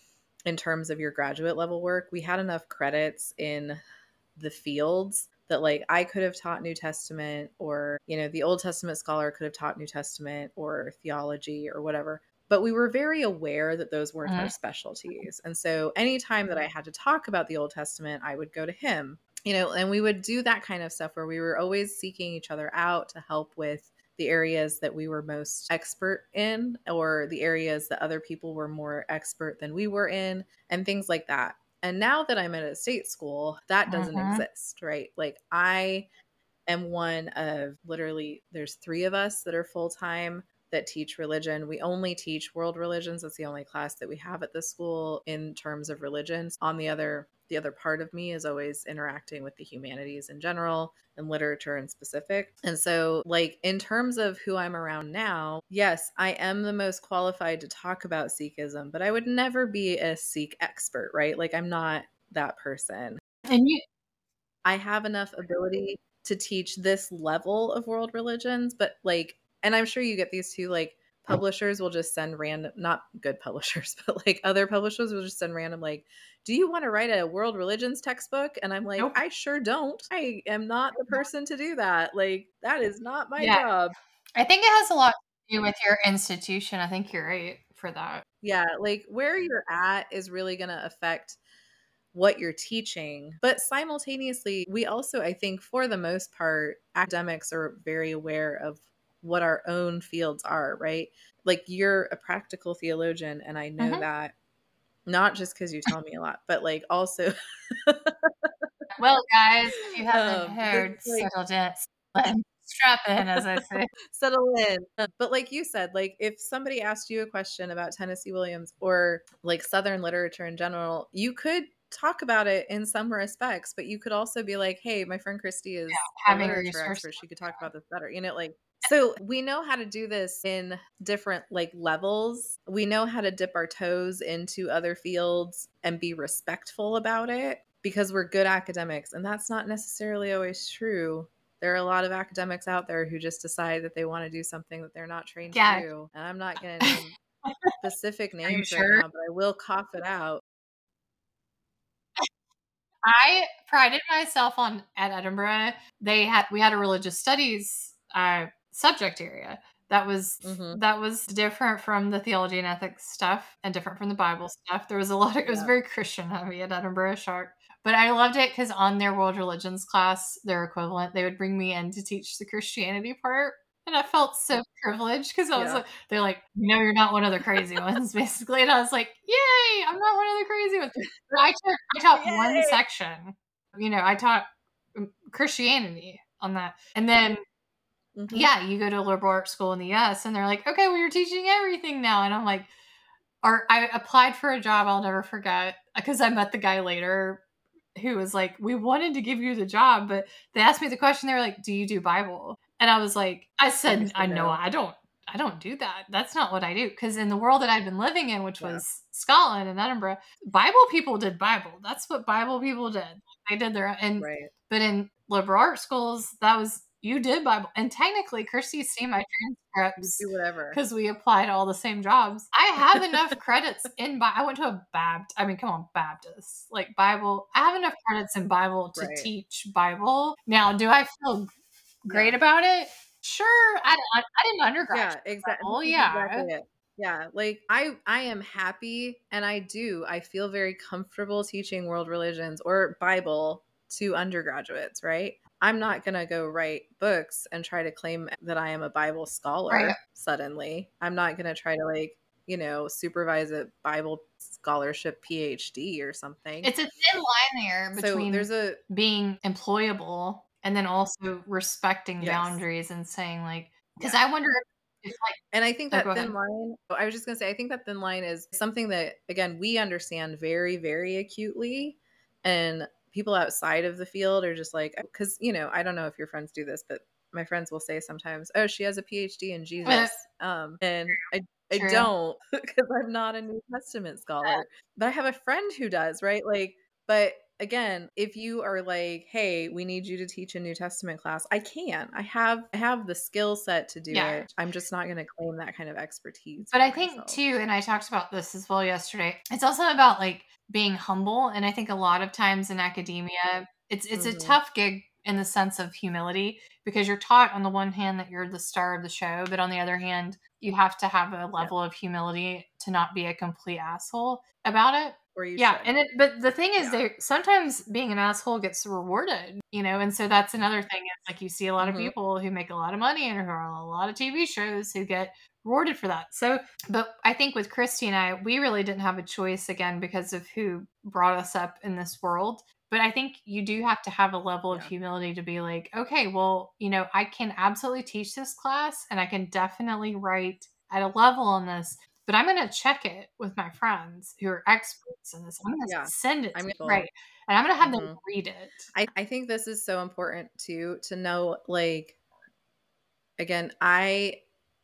Speaker 2: in terms of your graduate level work, we had enough credits in the fields that like I could have taught New Testament, or, you know, the Old Testament scholar could have taught New Testament or theology or whatever. But we were very aware that those weren't mm-hmm. our specialties. And so anytime that I had to talk about the Old Testament, I would go to him, you know, and we would do that kind of stuff where we were always seeking each other out to help with the areas that we were most expert in, or the areas that other people were more expert than we were in, and things like that. And now that I'm at a state school, that doesn't uh-huh. exist, right? Like I am one of literally, there's three of us that are full-time that teach religion. We only teach world religions. That's the only class that we have at this school in terms of religions. On the other, the other part of me is always interacting with the humanities in general and literature in specific. And so like in terms of who I'm around now, yes, I am the most qualified to talk about Sikhism, but I would never be a Sikh expert, right? Like I'm not that person.
Speaker 1: And you,
Speaker 2: I have enough ability to teach this level of world religions, but like, and I'm sure you get these too, like publishers will just send random, not good publishers, but like other publishers will just send random, like, do you want to write a world religions textbook? And I'm like, nope. I sure don't. I am not the person to do that. Like, that is not my yeah. job.
Speaker 1: I think it has a lot to do with your institution. I think you're right for that.
Speaker 2: Yeah. Like where you're at is really going to affect what you're teaching. But simultaneously, we also, I think for the most part, academics are very aware of what our own fields are, right? Like you're a practical theologian, and I know mm-hmm. that not just because you tell me a lot, but like also.
Speaker 1: Well, guys, if you haven't um, heard, like, settle in, strap in, as I say.
Speaker 2: Settle in. But like you said, like if somebody asked you a question about Tennessee Williams or like Southern literature in general, you could talk about it in some respects, but you could also be like, hey, my friend Christy is yeah, having a literature expert. She could talk about this better. You know, like, so we know how to do this in different like levels. We know how to dip our toes into other fields and be respectful about it because we're good academics. And that's not necessarily always true. There are a lot of academics out there who just decide that they want to do something that they're not trained yeah. to do. And I'm not going to name specific names right sure? now, but I will cough it out.
Speaker 1: I prided myself on at Edinburgh. They had we had a religious studies uh, subject area that was mm-hmm. that was different from the theology and ethics stuff, and different from the Bible stuff. There was a lot of it was yeah. very Christian heavy at Edinburgh Shark, but I loved it because on their world religions class, their equivalent, they would bring me in to teach the Christianity part. And I felt so privileged because I was yeah. like, they're like, no, you're not one of the crazy ones, basically. And I was like, yay, I'm not one of the crazy ones. But I taught, I taught one section. You know, I taught Christianity on that. And then, mm-hmm. yeah, you go to a liberal arts school in the U S and they're like, okay, well, you're teaching everything now. And I'm like, or I applied for a job I'll never forget because I met the guy later who was like, we wanted to give you the job, but they asked me the question. They were like, do you do Bible? And I was like, I said, I know I don't, I don't do that. That's not what I do. Because in the world that I'd been living in, which yeah. was Scotland and Edinburgh, Bible people did Bible. That's what Bible people did. They did their, and, right. but in liberal arts schools, that was, you did Bible. And technically, Kirsty's seen my transcripts.
Speaker 2: Do whatever.
Speaker 1: Because we applied all the same jobs. I have enough credits in Bible. I went to a Baptist. I mean, come on, Baptist. Like Bible. I have enough credits in Bible to right. teach Bible. Now, do I feel great yeah. about it? Sure. I, I, I didn't undergrad.
Speaker 2: Yeah, exactly.
Speaker 1: Oh, yeah.
Speaker 2: Exactly it. Yeah, like I, I am happy, and I do. I feel very comfortable teaching world religions or Bible to undergraduates, right? I'm not going to go write books and try to claim that I am a Bible scholar right. suddenly. I'm not going to try to like, you know, supervise a Bible scholarship P H D or something.
Speaker 1: It's a thin line there between
Speaker 2: so there's a,
Speaker 1: being employable and then also respecting yes. boundaries and saying like, because yeah. I wonder It's like
Speaker 2: And I think
Speaker 1: oh,
Speaker 2: that
Speaker 1: go
Speaker 2: thin
Speaker 1: ahead.
Speaker 2: line, I was just going to say, I think that thin line is something that, again, we understand very, very acutely. And people outside of the field are just like, because, you know, I don't know if your friends do this, but my friends will say sometimes, oh, she has a P H D in
Speaker 1: Uh,
Speaker 2: Jesus. Um, and I, I
Speaker 1: True.
Speaker 2: don't because I'm not a New Testament scholar, but I have a friend who does, right? Like, but again, if you are like, hey, we need you to teach a New Testament class, I can. I have I have the skill set to do
Speaker 1: Yeah.
Speaker 2: it. I'm just not going to claim that kind of expertise.
Speaker 1: But
Speaker 2: for
Speaker 1: I think
Speaker 2: myself.
Speaker 1: too, and I talked about this as well yesterday, it's also about like being humble. And I think a lot of times in academia, it's it's a
Speaker 2: Mhm.
Speaker 1: tough gig in the sense of humility, because you're taught on the one hand that you're the star of the show, but on the other hand, you have to have a level of humility to not be a complete asshole about it.
Speaker 2: Or you
Speaker 1: Yeah,
Speaker 2: should.
Speaker 1: and it, but the thing is,
Speaker 2: Yeah.
Speaker 1: there sometimes being an asshole gets rewarded, you know, and so that's another thing. Is like you see a lot of
Speaker 2: Mhm.
Speaker 1: people who make a lot of money and who are on a lot of T V shows who get rewarded for that. So, but I think with Christy and I, we really didn't have a choice again because of who brought us up in this world. But I think you do have to have a level of
Speaker 2: Yeah.
Speaker 1: humility to be like, okay, well, you know, I can absolutely teach this class and I can definitely write at a level on this, but I'm going to check it with my friends who are experts in this. I'm going to
Speaker 2: Yeah.
Speaker 1: send it
Speaker 2: I'm
Speaker 1: to
Speaker 2: gonna-
Speaker 1: right, and I'm going to have them
Speaker 2: Mhm.
Speaker 1: read it.
Speaker 2: I, I think this is so important too, to know, like, again, I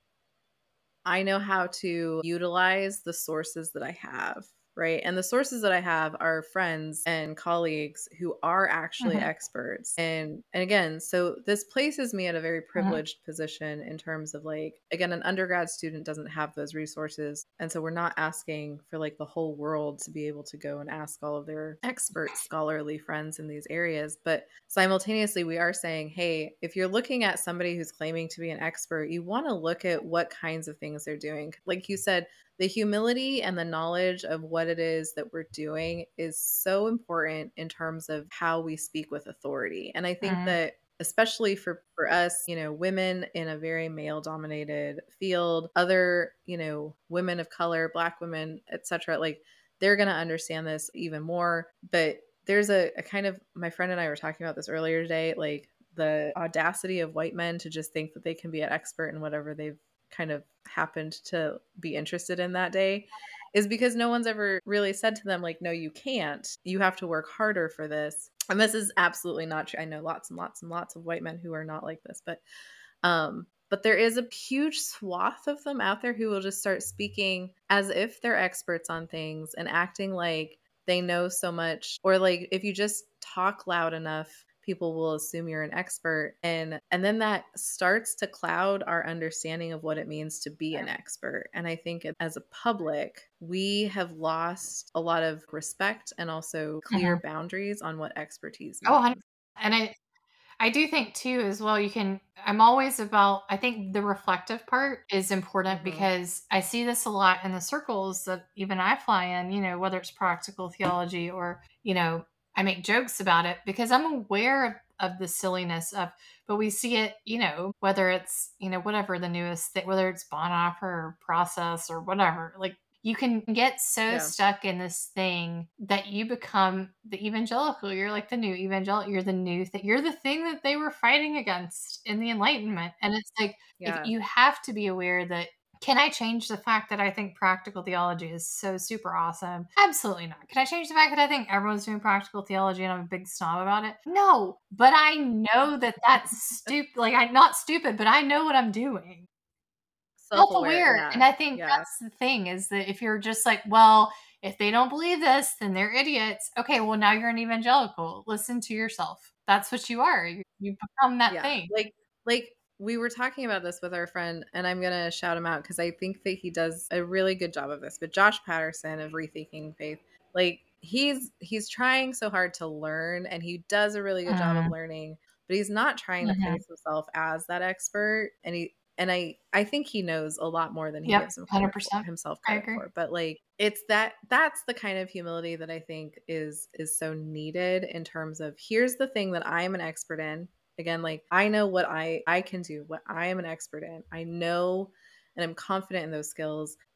Speaker 2: I know how to utilize the sources that I have, right? And the sources that I have are friends and colleagues who are actually
Speaker 1: Mhm.
Speaker 2: experts. And and again, so this places me at a very
Speaker 1: Mhm.
Speaker 2: privileged position in terms of, like, again, an undergrad student doesn't have those resources. And so we're not asking for like the whole world to be able to go and ask all of their expert scholarly friends in these areas. But simultaneously, we are saying, hey, if you're looking at somebody who's claiming to be an expert, you want to look at what kinds of things they're doing. Like you said, the humility and the knowledge of what it is that we're doing is so important in terms of how we speak with authority. And I think
Speaker 1: Mhm.
Speaker 2: that especially for, for us, you know, women in a very male dominated field, other, you know, women of color, Black women, et cetera, like they're going to understand this even more. But there's a, a kind of, my friend and I were talking about this earlier today, like the audacity of white men to just think that they can be an expert in whatever they've kind of happened to be interested in that day, is because no one's ever really said to them, like, no, you can't. You have to work harder for this. And this is absolutely not true. I know lots and lots and lots of white men who are not like this, but um but there is a huge swath of them out there who will just start speaking as if they're experts on things and acting like they know so much, or like if you just talk loud enough, people will assume you're an expert, and and then that starts to cloud our understanding of what it means to be an expert. And I think as a public, we have lost a lot of respect and also clear
Speaker 1: Mhm.
Speaker 2: boundaries on what expertise
Speaker 1: Oh,
Speaker 2: means.
Speaker 1: and I I do think too as well, you can I'm always about I think the reflective part is important,
Speaker 2: Mhm.
Speaker 1: because I see this a lot in the circles that even I fly in, you know, whether it's practical theology or, you know, I make jokes about it because I'm aware of, of the silliness of, but we see it, you know, whether it's, you know, whatever the newest thing, whether it's Bonhoeffer or Process or whatever, like you can get so
Speaker 2: Yeah.
Speaker 1: stuck in this thing that you become the evangelical. You're like the new evangelical. You're the new thing. You're the thing that they were fighting against in the Enlightenment. And it's like, if
Speaker 2: Yeah.
Speaker 1: you have to be aware that, can I change the fact that I think practical theology is so super awesome? Absolutely not. Can I change the fact that I think everyone's doing practical theology and I'm a big snob about it? No. But I know that that's stupid. Like, I'm not stupid, but I know what I'm doing.
Speaker 2: Self-aware.
Speaker 1: Self-aware.
Speaker 2: Yeah.
Speaker 1: And I think
Speaker 2: Yeah.
Speaker 1: that's the thing, is that if you're just like, well, if they don't believe this, then they're idiots. Okay, well, now you're an evangelical. Listen to yourself. That's what you are. You, you become that
Speaker 2: Yeah.
Speaker 1: thing.
Speaker 2: Like, like we were talking about this with our friend, and I'm going to shout him out because I think that he does a really good job of this. But Josh Patterson of Rethinking Faith, like he's he's trying so hard to learn, and he does a really good job of
Speaker 1: Mhm.
Speaker 2: learning, but he's not trying to
Speaker 1: Mhm.
Speaker 2: place himself as that expert. And he and I I think he knows a lot more than he
Speaker 1: Yep,
Speaker 2: gives him credit for,
Speaker 1: one hundred percent.
Speaker 2: himself
Speaker 1: I
Speaker 2: credit
Speaker 1: agree.
Speaker 2: for. But like it's that that's the kind of humility that I think is is so needed in terms of, here's the thing that I am an expert in. Again, like I know what I I can do, what I am an expert in. I know and I'm confident in those skills.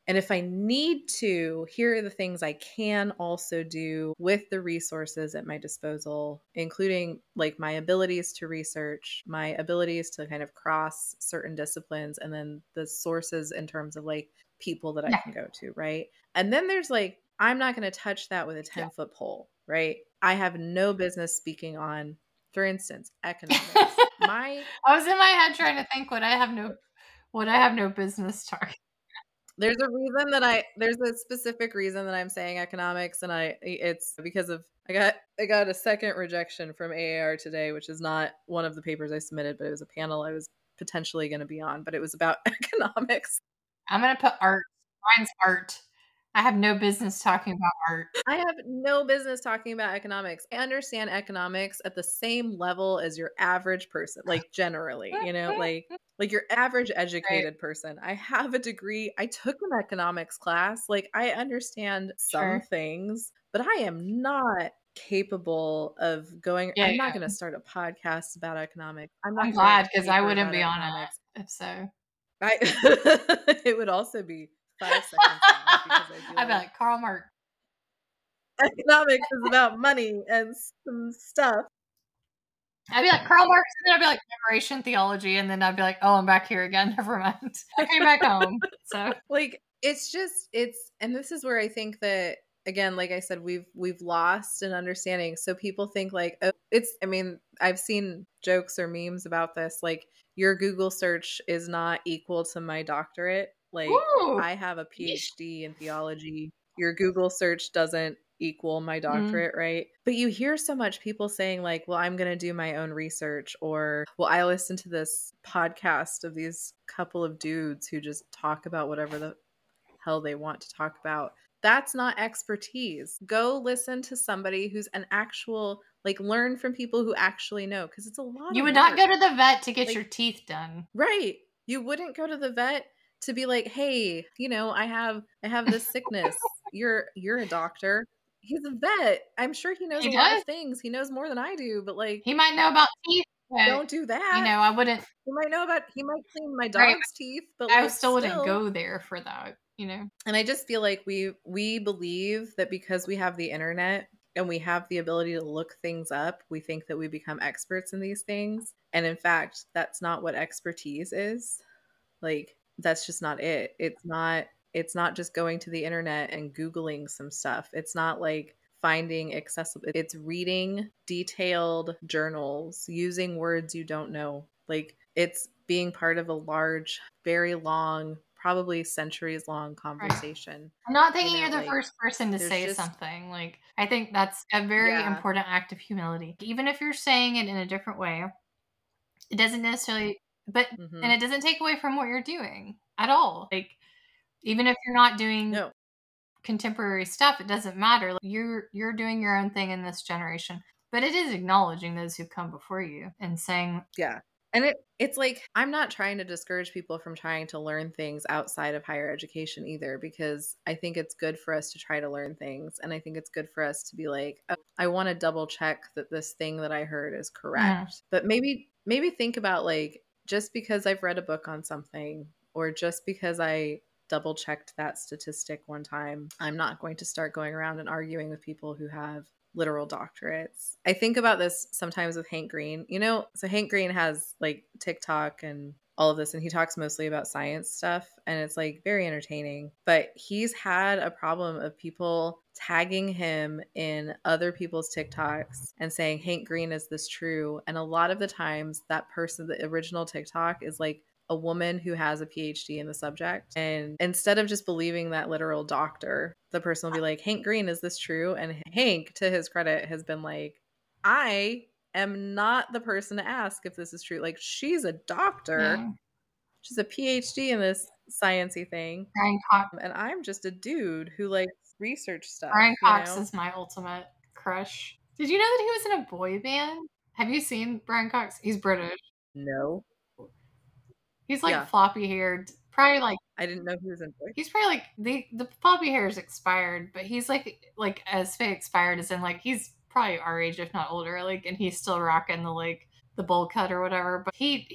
Speaker 2: And if I need to, here are the things I can also do with the resources at my disposal, including like my abilities to research, my abilities to kind of cross certain disciplines, and then the sources in terms of like people that I
Speaker 1: Yeah.
Speaker 2: can go to, right? And then there's like, I'm not going to touch that with a ten foot pole, right? I have no business speaking on, for instance, economics. My
Speaker 1: I was in my head trying to think what I have no what I have no business talking.
Speaker 2: There's a reason that I there's a specific reason that I'm saying economics, and I it's because of I got I got a second rejection from A A R today, which is not one of the papers I submitted, but it was a panel I was potentially going to be on, but it was about economics.
Speaker 1: I'm gonna put art. Mine's art. I have no business talking about art.
Speaker 2: I have no business talking about economics. I understand economics at the same level as your average person, like generally, you know, like like your average educated right. person. I have a degree. I took an economics class. Like I understand some
Speaker 1: Sure.
Speaker 2: things, but I am not capable of going
Speaker 1: Yeah,
Speaker 2: I'm not
Speaker 1: yeah.
Speaker 2: going to start a podcast about economics. I'm not
Speaker 1: I'm glad because I
Speaker 2: paper
Speaker 1: wouldn't
Speaker 2: about
Speaker 1: be on
Speaker 2: economics.
Speaker 1: it if so.
Speaker 2: I it would also be five seconds long because I'd be
Speaker 1: I'd be
Speaker 2: like,
Speaker 1: like Karl Marx.
Speaker 2: economics is about money and some stuff.
Speaker 1: I'd be like Karl Marx, and then I'd be like liberation theology, and then I'd be like, oh, I'm back here again. Never mind. I came back home. So
Speaker 2: like it's just it's and this is where I think that again, like I said, we've we've lost an understanding. So people think like, oh, it's I mean, I've seen jokes or memes about this, like your Google search is not equal to my doctorate. Like
Speaker 1: Ooh.
Speaker 2: I have a P H D in theology. Your Google search doesn't equal my doctorate, mm. right? But you hear so much people saying like, well, I'm going to do my own research, or well, I listened to this podcast of these couple of dudes who just talk about whatever the hell they want to talk about. That's not expertise. Go listen to somebody who's an actual, like learn from people who actually know, because it's a lot
Speaker 1: You
Speaker 2: of
Speaker 1: would
Speaker 2: work.
Speaker 1: not go to the vet to get
Speaker 2: like,
Speaker 1: your teeth done.
Speaker 2: Right. You wouldn't go to the vet to be like, hey, you know, I have I have this sickness. you're you're a doctor. He's a vet. I'm sure he knows
Speaker 1: he
Speaker 2: a
Speaker 1: does.
Speaker 2: lot of things. He knows more than I do, but like
Speaker 1: he might know about teeth. But,
Speaker 2: don't do that.
Speaker 1: You know, I wouldn't.
Speaker 2: He might know about. He might clean my dog's right. teeth, but
Speaker 1: I
Speaker 2: like,
Speaker 1: still wouldn't
Speaker 2: still.
Speaker 1: go there for that. You know.
Speaker 2: And I just feel like we we believe that because we have the internet and we have the ability to look things up, we think that we become experts in these things. And in fact, that's not what expertise is. Like, that's just not it. It's not. It's not just going to the internet and Googling some stuff. It's not like finding accessible. It's reading detailed journals, using words you don't know. Like it's being part of a large, very long, probably centuries long conversation.
Speaker 1: Right. I'm not thinking you know, you're the
Speaker 2: like,
Speaker 1: first person to say just, something. Like, I think that's a very yeah. important act of humility. Even if you're saying it in a different way, it doesn't necessarily, but, mm-hmm. and it doesn't take away from what you're doing at all. Like, even if you're not doing
Speaker 2: no.
Speaker 1: contemporary stuff, it doesn't matter. Like, you're you're doing your own thing in this generation, but it is acknowledging those who come before you and saying,
Speaker 2: yeah. And it it's like, I'm not trying to discourage people from trying to learn things outside of higher education either, because I think it's good for us to try to learn things, and I think it's good for us to be like, oh, I want to double check that this thing that I heard is correct. Yeah. But maybe maybe think about like, just because I've read a book on something, or just because I double checked that statistic one time, I'm not going to start going around and arguing with people who have literal doctorates. I think about this sometimes with Hank Green. You know, so Hank Green has like TikTok and all of this, and he talks mostly about science stuff, and it's like very entertaining. But he's had a problem of people tagging him in other people's TikToks and saying, Hank Green, is this true? And a lot of the times that person, the original TikTok, is like a woman who has a P H D in the subject. And instead of just believing that literal doctor, the person will be like, Hank Green, is this true? And Hank, to his credit, has been like, I am not the person to ask if this is true. Like, she's a doctor. Yeah. She's a P H D in this sciencey thing.
Speaker 1: Brian Cox.
Speaker 2: And I'm just a dude who likes research stuff.
Speaker 1: Brian Cox
Speaker 2: you know?
Speaker 1: is my ultimate crush. Did you know that he was in a boy band? Have you seen Brian Cox? He's British.
Speaker 2: No.
Speaker 1: He's like yeah. floppy haired, probably like
Speaker 2: I didn't know he was in boy.
Speaker 1: He's probably like the the floppy hair is expired, but he's like like as fake expired as in like he's probably our age if not older, like, and he's still rocking the like the bowl cut or whatever. But he he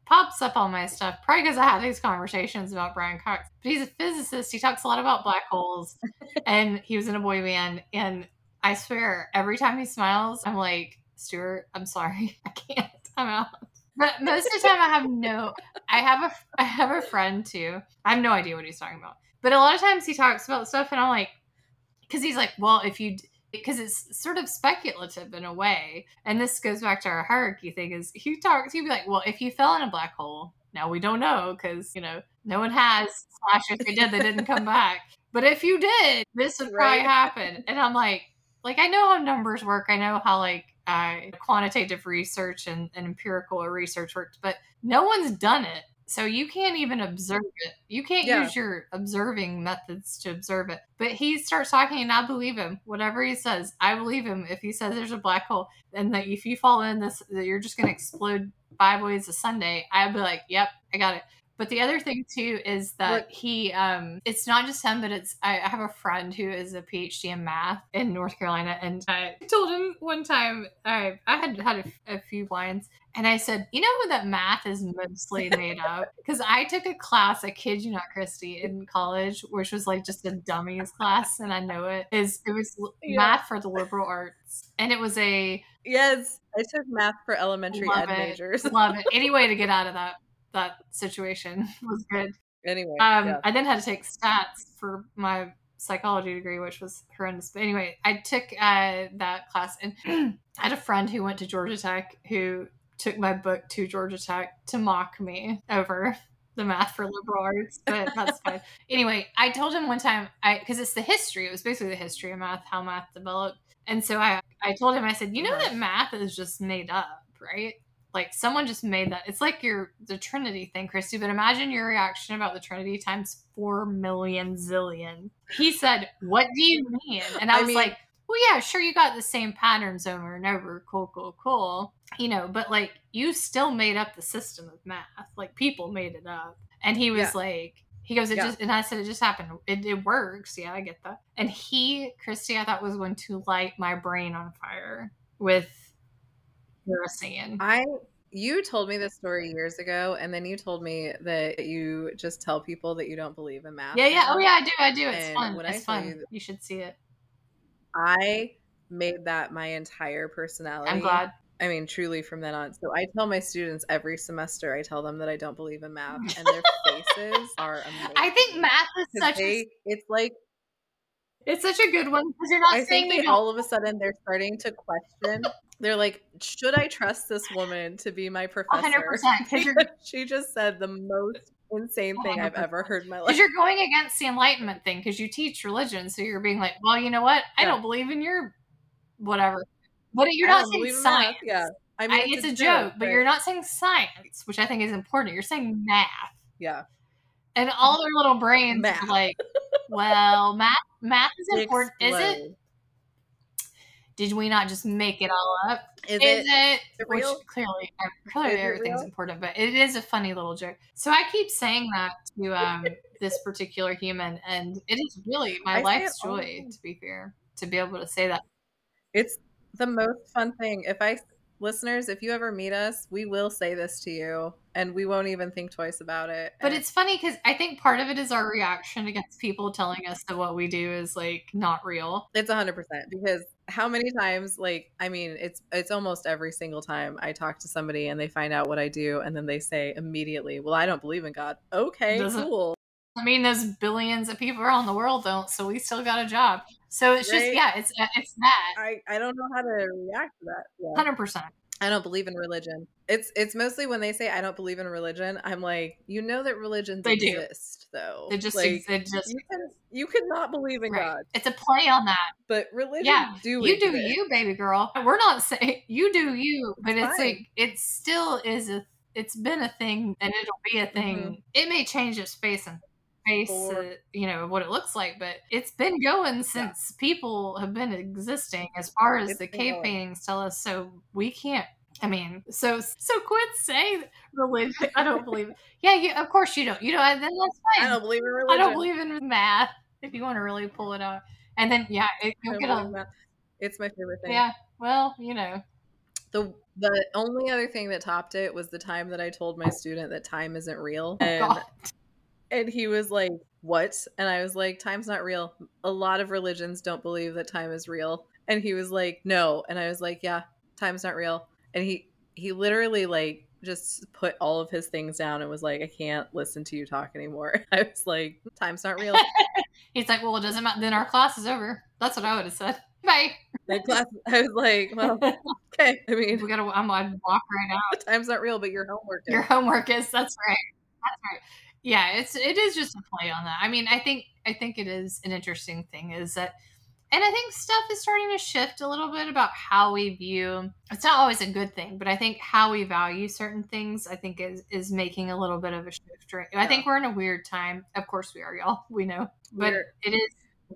Speaker 1: pops up on my stuff, probably because I have these conversations about Brian Cox. But he's a physicist. He talks a lot about black holes, and he was in a boy band. And I swear, every time he smiles, I'm like, Stuart, I'm sorry, I can't. I'm out. But most of the time, I have no. I have a I have a friend too. I have no idea what he's talking about. But a lot of times he talks about stuff, and I'm like, because he's like, well, if you. Because it's sort of speculative in a way. And this goes back to our hierarchy thing is he talks, he'd be like, well, if you fell in a black hole, now we don't know because, you know, no one has, slash if they did, they didn't come back. But if you did, this would probably right. happen. And I'm like, like, I know how numbers work. I know how like uh, quantitative research and, and empirical research works, but no one's done it. So you can't even observe it. You can't yeah. use your observing methods to observe it. But he starts talking and I believe him. Whatever he says, I believe him. If he says there's a black hole and that if you fall in this, that you're just going to explode five ways a Sunday, I'd be like, yep, I got it. But the other thing too is that what? he, um, it's not just him, but it's, I, I have a friend who is a PhD in math in North Carolina. And I told him one time, I, I had had a, a few wines and I said, you know that math is mostly made up? Because I took a class, I kid you not, Christy, in college, which was like just a dummies class. And I know it is, it was yeah. math for the liberal arts. And it was a,
Speaker 2: yes, I took math for elementary ed
Speaker 1: it,
Speaker 2: majors.
Speaker 1: Love it. Any way to get out of that. That situation was good.
Speaker 2: Anyway,
Speaker 1: um,
Speaker 2: yeah.
Speaker 1: I then had to take stats for my psychology degree, which was horrendous. But anyway, I took uh, that class, and I had a friend who went to Georgia Tech who took my book to Georgia Tech to mock me over the math for liberal arts, but that's fine. Anyway, I told him one time, I because it's the history. It was basically the history of math, how math developed. And so I, I told him, I said, you know that math is just made up, right? Like someone just made that. It's like your the Trinity thing, Christy. But imagine your reaction about the Trinity times four million zillion. He said, "What do you mean?" And I, I was mean, like, "Well, yeah, sure, you got the same patterns over and over. Cool, cool, cool. You know, but like you still made up the system of math. Like people made it up." And he was yeah. like, he goes, "It yeah. just," and I said, "It just happened. It, it works. Yeah, I get that." And he, Christy, I thought was going to light my brain on fire with. You're saying.
Speaker 2: I you told me this story years ago, and then you told me that you just tell people that you don't believe in math.
Speaker 1: Yeah, yeah. Oh, yeah, I do. I do. It's
Speaker 2: and
Speaker 1: fun.
Speaker 2: When
Speaker 1: it's
Speaker 2: I
Speaker 1: fun. You,
Speaker 2: you,
Speaker 1: should see it.
Speaker 2: I made that my entire personality.
Speaker 1: I'm glad.
Speaker 2: I mean, truly from then on. So I tell my students every semester, I tell them that I don't believe in math, and their faces are amazing.
Speaker 1: I think math is such
Speaker 2: they,
Speaker 1: a...
Speaker 2: It's like...
Speaker 1: It's such a good one, because you're not
Speaker 2: I
Speaker 1: saying
Speaker 2: think they all of a sudden they're starting to question... They're like, should I trust this woman to be my professor?
Speaker 1: one hundred percent.
Speaker 2: Because she just said the most insane thing one hundred percent. I've ever heard in my life.
Speaker 1: Because you're going against the Enlightenment thing, because you teach religion. So you're being like, well, you know what? I yeah. don't believe in your whatever. But you're
Speaker 2: I
Speaker 1: not saying science.
Speaker 2: Yeah. I mean,
Speaker 1: I, it's, it's a, a joke, joke, but you're not saying science, which I think is important. You're saying math.
Speaker 2: Yeah.
Speaker 1: And all their little brains are like, well, math math is important. Explode. Is it? Did we not just make it all up?
Speaker 2: Is,
Speaker 1: is
Speaker 2: it,
Speaker 1: it
Speaker 2: which
Speaker 1: real? Clearly, clearly everything's real? important, but it is a funny little joke. So I keep saying that to um, this particular human, and it is really my I life's joy, to be fair, to be able to say that.
Speaker 2: It's the most fun thing. If I, listeners, if you ever meet us, we will say this to you, and we won't even think twice about it.
Speaker 1: But
Speaker 2: and
Speaker 1: it's funny because I think part of it is our reaction against people telling us that what we do is like not real.
Speaker 2: It's a hundred percent because how many times, like, I mean, it's it's almost every single time I talk to somebody and they find out what I do, and then they say immediately, "Well, I don't believe in God." Okay, Doesn't, cool.
Speaker 1: I mean, those billions of people around the world don't, so we still got a job. So it's right? just yeah, it's it's that.
Speaker 2: I I don't know how to react to that.
Speaker 1: Yeah. one hundred percent.
Speaker 2: I don't believe in religion. It's it's mostly when they say I don't believe in religion, I'm like, you know that religions
Speaker 1: they
Speaker 2: exist,
Speaker 1: do.
Speaker 2: though.
Speaker 1: They just,
Speaker 2: like,
Speaker 1: they just
Speaker 2: you can you could not believe in right. God.
Speaker 1: It's a play on that.
Speaker 2: But religion,
Speaker 1: yeah,
Speaker 2: do
Speaker 1: you
Speaker 2: exist.
Speaker 1: do you, baby girl. We're not saying you do you, but it's, it's like it still is a. It's been a thing, and it'll be a thing. Mm-hmm. It may change its face and face, uh, you know, what it looks like, but it's been going since yeah. people have been existing, as far as it's the cave going. paintings tell us. So we can't. I mean, so so quit saying religion. I don't believe it. Yeah, you, of course you don't. You know, then that's fine.
Speaker 2: I don't believe in religion.
Speaker 1: I don't believe in math. If you want to really pull it out, and then yeah, it, you'll get a,
Speaker 2: it's my favorite thing.
Speaker 1: Yeah, well, you know,
Speaker 2: The the only other thing that topped it was the time that I told my student that time isn't real.
Speaker 1: Oh,
Speaker 2: And
Speaker 1: God.
Speaker 2: and he was like, "What?" And I was like, "Time's not real. A lot of religions don't believe that time is real." And he was like, "No." And I was like, "Yeah, time's not real." And he he literally like just put all of his things down and was like, "I can't listen to you talk anymore." I was like, "Time's not real."
Speaker 1: He's like, well, it doesn't matter. Then our class is over. That's what I would have said. Bye.
Speaker 2: The class, I was like, "Well, okay. I mean,
Speaker 1: We gotta. I'm gonna walk right out.
Speaker 2: time's not real, but your homework is."
Speaker 1: Your homework is. That's right. That's right. Yeah, it's it is just a play on that. I mean, I think I think it is an interesting thing is that, and I think stuff is starting to shift a little bit about how we view. It's not always a good thing, but I think how we value certain things, I think is is making a little bit of a shift. Right? I think we're in a weird time. Of course, we are, y'all. We know, but
Speaker 2: We're-
Speaker 1: it is.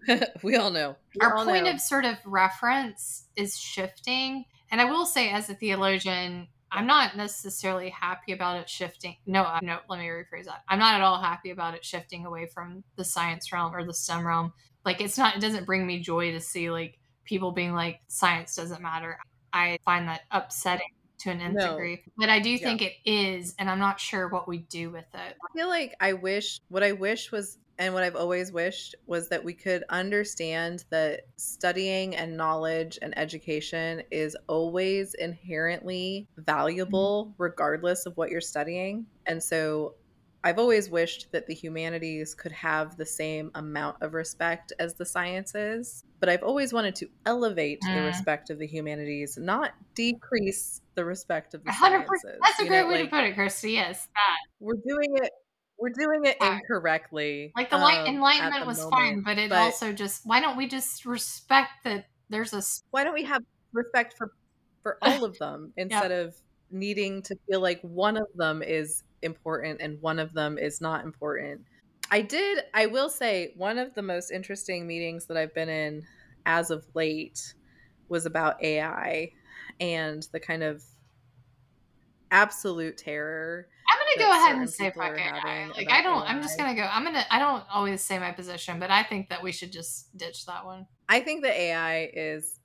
Speaker 2: We all know. We
Speaker 1: Our
Speaker 2: all
Speaker 1: point
Speaker 2: know.
Speaker 1: of sort of reference is shifting. And I will say, as a theologian, I'm not necessarily happy about it shifting. No, uh, no, let me rephrase that. I'm not at all happy about it shifting away from the science realm or the STEM realm. Like, it's not, it doesn't bring me joy to see, like, people being like, science doesn't matter. I find that upsetting to an nth
Speaker 2: No.
Speaker 1: degree. But I do
Speaker 2: Yeah.
Speaker 1: think it is, and I'm not sure what we do with it.
Speaker 2: I feel like I wish, what I wish was, and what I've always wished was that we could understand that studying and knowledge and education is always inherently valuable, regardless of what you're studying. And so I've always wished that the humanities could have the same amount of respect as the sciences, but I've always wanted to elevate the
Speaker 1: Mm.
Speaker 2: respect of the humanities, not decrease the respect of the
Speaker 1: one hundred percent.
Speaker 2: sciences.
Speaker 1: That's a
Speaker 2: You
Speaker 1: great
Speaker 2: know,
Speaker 1: way
Speaker 2: like,
Speaker 1: to put it, Kirsty. Yes, that.
Speaker 2: we're doing it we're doing it
Speaker 1: Yeah.
Speaker 2: incorrectly.
Speaker 1: Like the light
Speaker 2: um, at
Speaker 1: enlightenment
Speaker 2: the
Speaker 1: was
Speaker 2: moment,
Speaker 1: fine, but it
Speaker 2: but
Speaker 1: also just why don't we just respect that there's a s-
Speaker 2: why don't we have respect for for all of them instead of needing to feel like one of them is important and one of them is not important. I did I will say one of the most interesting meetings that I've been in as of late was about A I and the kind of absolute terror
Speaker 1: I'm gonna
Speaker 2: that
Speaker 1: go ahead
Speaker 2: certain
Speaker 1: and say
Speaker 2: people
Speaker 1: fuck
Speaker 2: are
Speaker 1: A I.
Speaker 2: having
Speaker 1: Like
Speaker 2: about
Speaker 1: I don't.
Speaker 2: A I.
Speaker 1: I'm just gonna go. I'm gonna. I don't always say my position, but I think that we should just ditch that one.
Speaker 2: I think that A I is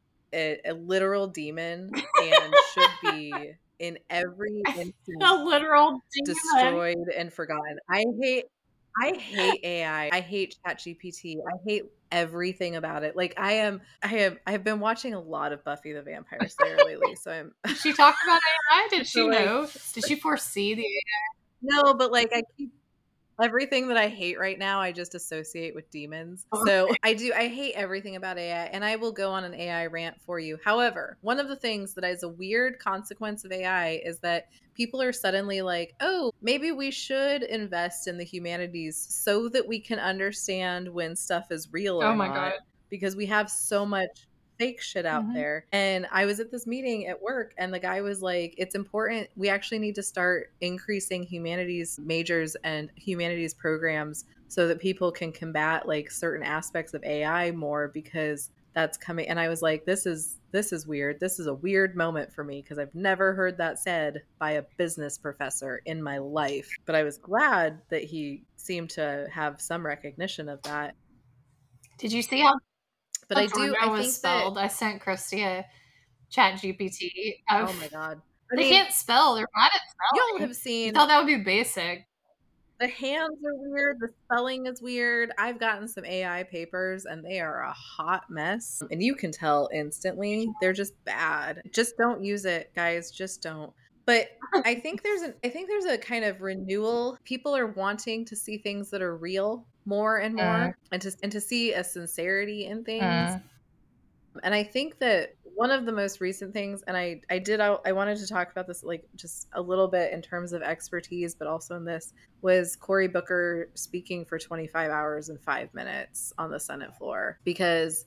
Speaker 2: a, a literal demon and should be in every instance
Speaker 1: A literal demon.
Speaker 2: destroyed and forgotten. I hate I hate A I. I hate ChatGPT. I hate everything about it. Like I am I have I have been watching a lot of Buffy the Vampire Slayer lately, so I'm
Speaker 1: Did she talk about A I? Did she
Speaker 2: So, like-
Speaker 1: know? Did she foresee the A I?
Speaker 2: No, but like I keep everything that I hate right now, I just associate with demons. So I do, I hate everything about A I, and I will go on an A I rant for you. However, one of the things that is a weird consequence of A I is that people are suddenly like, oh, maybe we should invest in the humanities so that we can understand when stuff is real or
Speaker 1: Oh my
Speaker 2: not.
Speaker 1: God.
Speaker 2: Because we have so much fake shit out
Speaker 1: Mhm.
Speaker 2: there. And I was at this meeting at work and the guy was like, it's important. We actually need to start increasing humanities majors and humanities programs so that people can combat like certain aspects of A I more because that's coming. And I was like, this is, this is weird. This is a weird moment for me because I've never heard that said by a business professor in my life. But I was glad that he seemed to have some recognition of that.
Speaker 1: Did you see how?
Speaker 2: But I do, I
Speaker 1: was
Speaker 2: think
Speaker 1: spelled.
Speaker 2: that,
Speaker 1: I sent Christy a Chat G P T. Of,
Speaker 2: oh my God. I
Speaker 1: they
Speaker 2: mean,
Speaker 1: can't spell. They're bad at spelling.
Speaker 2: y'all have seen
Speaker 1: You thought that would be basic.
Speaker 2: the hands are weird, the spelling is weird. I've gotten some A I papers and they are a hot mess. And you can tell instantly they're just bad. Just don't use it, guys. Just don't. But I think there's an I think there's a kind of renewal. People are wanting to see things that are real more and more
Speaker 1: Mm.
Speaker 2: and to and to see a sincerity in things.
Speaker 1: Mm.
Speaker 2: And I think that one of the most recent things, and I, I did, I, I wanted to talk about this like just a little bit in terms of expertise, but also in this, was Cory Booker speaking for twenty-five hours and five minutes on the Senate floor. Because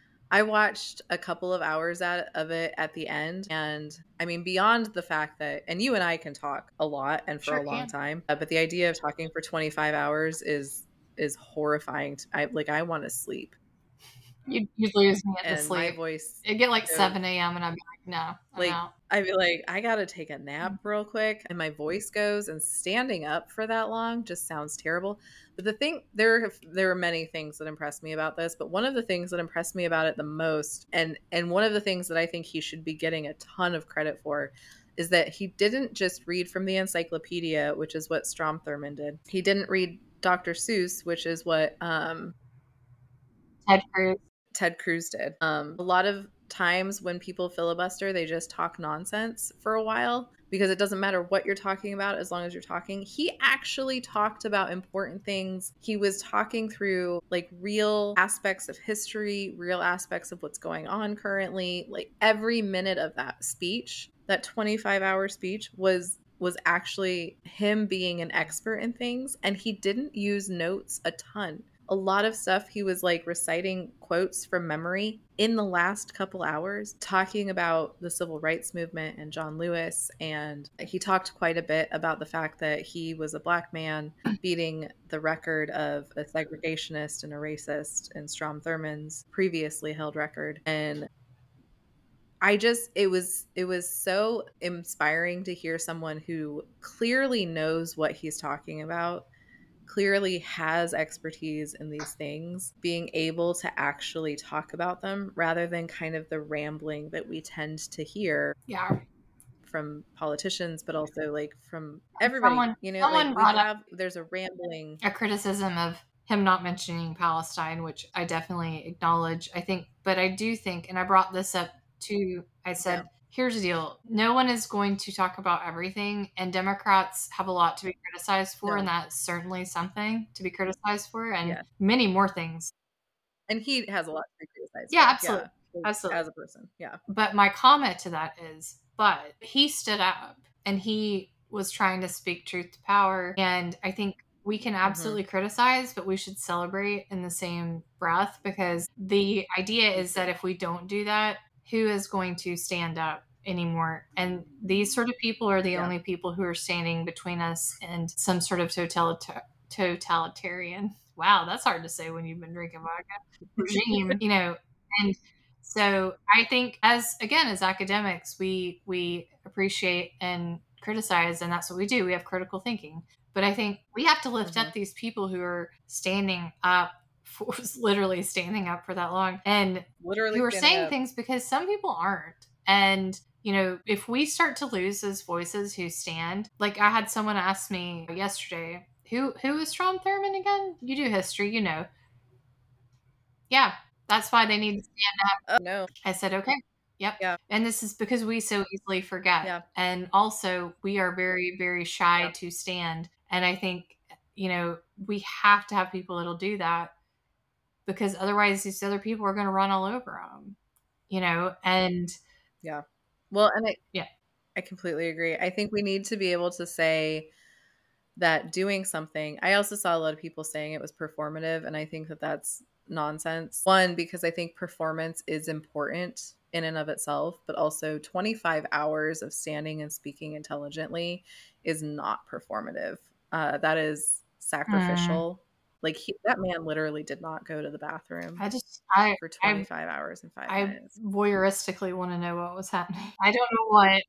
Speaker 2: I watched a couple of hours at, of it at the end. And I mean, beyond the fact that, and you and I can talk a lot and for
Speaker 1: Sure
Speaker 2: a long
Speaker 1: can.
Speaker 2: time, uh, but the idea of talking for twenty-five hours is, is horrifying. To, I like, I want to sleep.
Speaker 1: You'd, you'd lose me at the
Speaker 2: and my
Speaker 1: sleep.
Speaker 2: voice
Speaker 1: It'd get like
Speaker 2: goes-
Speaker 1: seven a.m. and I'd be like, no, I'm
Speaker 2: like
Speaker 1: out.
Speaker 2: I'd be like, I gotta take a nap real quick, and my voice goes, and standing up for that long just sounds terrible. But the thing, there there are many things that impressed me about this, but one of the things that impressed me about it the most, and and one of the things that I think he should be getting a ton of credit for, is that he didn't just read from the encyclopedia, which is what Strom Thurmond did. He didn't read Doctor Seuss, which is what um,
Speaker 1: Ted Cruz.
Speaker 2: Ted Cruz did. Um, a lot of times when people filibuster, they just talk nonsense for a while because it doesn't matter what you're talking about as long as you're talking. He actually talked about important things. He was talking through like real aspects of history, real aspects of what's going on currently. Like every minute of that speech, that twenty-five hour speech was was actually him being an expert in things, and he didn't use notes a ton. A lot of stuff he was like reciting quotes from memory in the last couple hours, talking about the civil rights movement and John Lewis. And he talked quite a bit about the fact that he was a black man beating the record of a segregationist and a racist in Strom Thurmond's previously held record. And I just, it was, it was so inspiring to hear someone who clearly knows what he's talking about, clearly has expertise in these things, being able to actually talk about them rather than kind of the rambling that we tend to hear
Speaker 1: Yeah.
Speaker 2: from politicians, but also like from everybody.
Speaker 1: Someone,
Speaker 2: you know,
Speaker 1: someone
Speaker 2: like we
Speaker 1: brought up
Speaker 2: have, there's a rambling.
Speaker 1: a criticism of him not mentioning Palestine, which I definitely acknowledge. I think, but I do think, and I brought this up too, I said,
Speaker 2: Yeah.
Speaker 1: here's the deal. No one is going to talk about everything, and Democrats have a lot to be criticized for,
Speaker 2: No.
Speaker 1: and that's certainly something to be criticized for, and
Speaker 2: Yeah.
Speaker 1: many more things.
Speaker 2: And he has a lot to be criticized
Speaker 1: Yeah,
Speaker 2: for.
Speaker 1: absolutely.
Speaker 2: Yeah,
Speaker 1: Absolutely.
Speaker 2: as a person. Yeah.
Speaker 1: But my comment to that is, but he stood up and he was trying to speak truth to power. And I think we can absolutely mm-hmm. criticize, but we should celebrate in the same breath, because the idea is that if we don't do that, who is going to stand up anymore? And these sort of people are the yeah. only people who are standing between us and some sort of totalitar- totalitarian. Wow, that's hard to say when you've been drinking vodka. Regime, you know, and so I think as, again, as academics, we, we appreciate and criticize, and that's what we do. We have critical thinking. But I think we have to lift mm-hmm. up these people who are standing up, for, literally standing up for that long, and
Speaker 2: literally
Speaker 1: who are saying
Speaker 2: up.
Speaker 1: things, because some people aren't. And, you know, if we start to lose those voices who stand, like I had someone ask me yesterday, who who is Strom Thurmond again? You do history, you know. Yeah, that's why they need to stand up.
Speaker 2: Oh, no.
Speaker 1: I said, okay. Yep.
Speaker 2: Yeah.
Speaker 1: And this is because we so easily forget.
Speaker 2: Yeah.
Speaker 1: And also we are very, very shy
Speaker 2: yeah.
Speaker 1: to stand. And I think, you know, we have to have people that'll do that, because otherwise these other people are going to run all over them, you know? And
Speaker 2: yeah. Well, and I,
Speaker 1: yeah,
Speaker 2: I completely agree. I think we need to be able to say that doing something, I also saw a lot of people saying it was performative. And I think that that's nonsense. One, because I think performance is important in and of itself, but also twenty-five hours of standing and speaking intelligently is not performative. Uh, that is sacrificial. Mm. Like he, that man literally did not go to the bathroom.
Speaker 1: I just I
Speaker 2: for twenty-five I, hours and five
Speaker 1: I
Speaker 2: minutes.
Speaker 1: I voyeuristically want to know what was happening. I don't know what.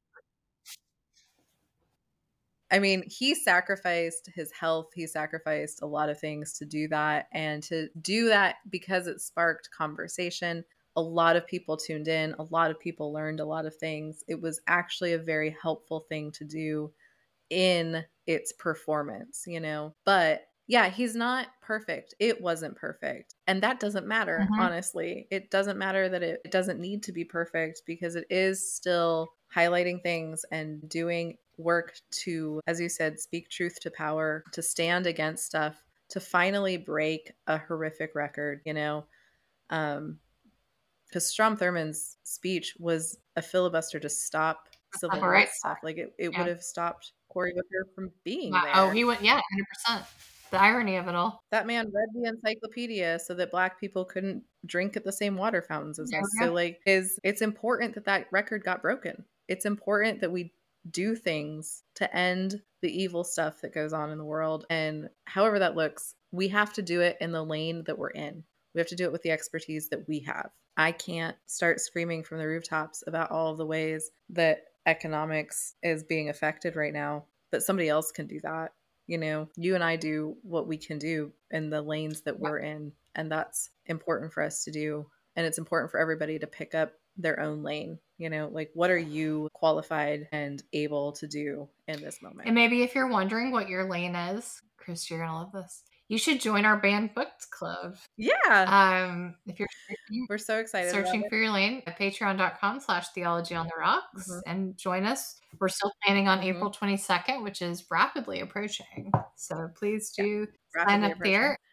Speaker 2: I mean, he sacrificed his health. He sacrificed a lot of things to do that. And to do that because it sparked conversation. A lot of people tuned in. A lot of people learned a lot of things. It was actually a very helpful thing to do in its performance, you know. But yeah, he's not perfect. It wasn't perfect. And that doesn't matter, mm-hmm. honestly. It doesn't matter that it, it doesn't need to be perfect, because it is still highlighting things and doing work to, as you said, speak truth to power, to stand against stuff, to finally break a horrific record, you know. Um, because Strom Thurmond's speech was a filibuster to stop civil rights right. stuff. Like it, it yeah. would have stopped Cory Booker from being wow. there.
Speaker 1: Oh, he went, yeah, one hundred percent. The irony of it all.
Speaker 2: That man read the encyclopedia so that Black people couldn't drink at the same water fountains as yeah, us. Yeah. So like, is it's important that that record got broken. It's important that we do things to end the evil stuff that goes on in the world. And however that looks, we have to do it in the lane that we're in. We have to do it with the expertise that we have. I can't start screaming from the rooftops about all of the ways that economics is being affected right now, but somebody else can do that. You know, you and I do what we can do in the lanes that we're in, and that's important for us to do. And it's important for everybody to pick up their own lane. You know, like, what are you qualified and able to do in this moment?
Speaker 1: And maybe if you're wondering what your lane is, Chris, you're gonna love this. You should join our banned books club.
Speaker 2: Yeah.
Speaker 1: Um, if you're searching,
Speaker 2: we're so excited.
Speaker 1: Searching for your lane at patreon.com slash theology on the rocks mm-hmm. and join us. We're still planning on mm-hmm. April twenty-second, which is rapidly approaching. So please do yeah, sign up approaching. there.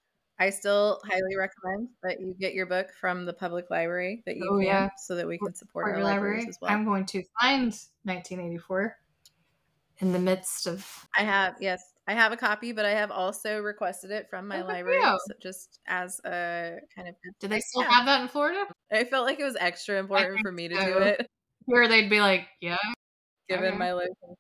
Speaker 2: I still highly recommend that you get your book from the public library that you
Speaker 1: oh,
Speaker 2: can
Speaker 1: yeah.
Speaker 2: so that we can support
Speaker 1: For
Speaker 2: our libraries library. as well.
Speaker 1: I'm going to find nineteen eighty-four in the midst of...
Speaker 2: I have, yes. I have a copy, but I have also requested it from my oh, library, so just as a kind of...
Speaker 1: Do they still yeah. have that in Florida?
Speaker 2: I felt like it was extra important for me to so. do it.
Speaker 1: Here they'd be like, yeah.
Speaker 2: Given okay. my location.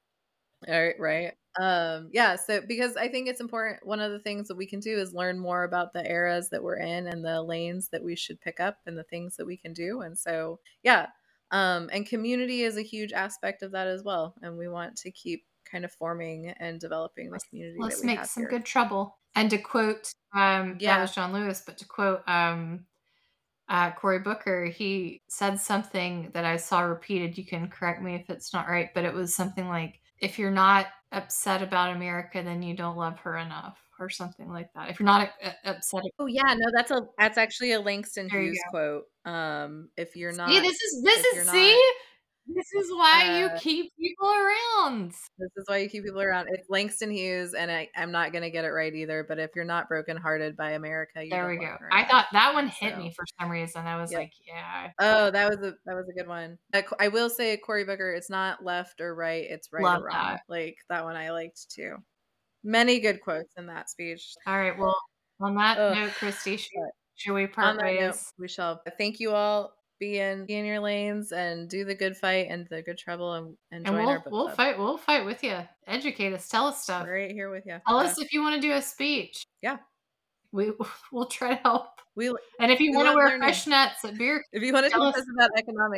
Speaker 2: All right, right. Um, yeah, so because I think it's important, one of the things that we can do is learn more about the eras that we're in and the lanes that we should pick up and the things that we can do. And so, yeah. Um, and community is a huge aspect of that as well. And we want to keep kind of forming and developing the community.
Speaker 1: Let's
Speaker 2: that we
Speaker 1: make
Speaker 2: have
Speaker 1: some
Speaker 2: here.
Speaker 1: good trouble. And to quote, um, yeah. that was John Lewis, but to quote um, uh, Cory Booker, he said something that I saw repeated. You can correct me if it's not right, but it was something like, if you're not upset about America, then you don't love her enough, or something like that. If you're not uh, upset.
Speaker 2: Oh yeah, no, that's a that's actually a Langston Hughes quote. Um, if you're not,
Speaker 1: see, this is this is see, not, this is why uh, you keep people around.
Speaker 2: This is why you keep people around. It's Langston Hughes, and I, I'm not gonna get it right either. But if you're not brokenhearted by America, you
Speaker 1: there
Speaker 2: don't
Speaker 1: we go.
Speaker 2: love her
Speaker 1: I
Speaker 2: enough.
Speaker 1: thought that one hit
Speaker 2: so.
Speaker 1: me for some reason. I was
Speaker 2: yeah.
Speaker 1: like, yeah.
Speaker 2: Oh, that was a that was a good one. I will say, Cory Booker, it's not left or right; it's right
Speaker 1: Love
Speaker 2: or wrong.
Speaker 1: That.
Speaker 2: Like that one, I liked too. Many good quotes in that speech.
Speaker 1: All right. Well, on that Ugh. note, Christy, should, should we part ways? Note,
Speaker 2: we shall. Thank you all. Be in, be in your lanes and do the good fight and the good trouble and, and join
Speaker 1: and we'll,
Speaker 2: our book
Speaker 1: we'll
Speaker 2: club.
Speaker 1: fight. We'll fight with you. Educate us. Tell us stuff.
Speaker 2: We're right here with you.
Speaker 1: Tell
Speaker 2: yeah.
Speaker 1: us if you want to do a speech.
Speaker 2: Yeah.
Speaker 1: We, we'll try to help.
Speaker 2: We,
Speaker 1: and if you want to wear learning. fishnets at beer,
Speaker 2: if you want to tell us about economics.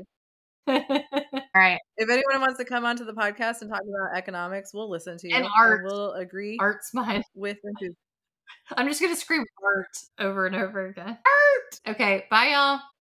Speaker 1: All right.
Speaker 2: If anyone wants to come onto the podcast and talk about economics, we'll listen to you.
Speaker 1: And art.
Speaker 2: And we'll agree.
Speaker 1: Art's mine.
Speaker 2: With enthusiasm.
Speaker 1: I'm just going to scream art over and over again. Art! Okay. Bye, y'all.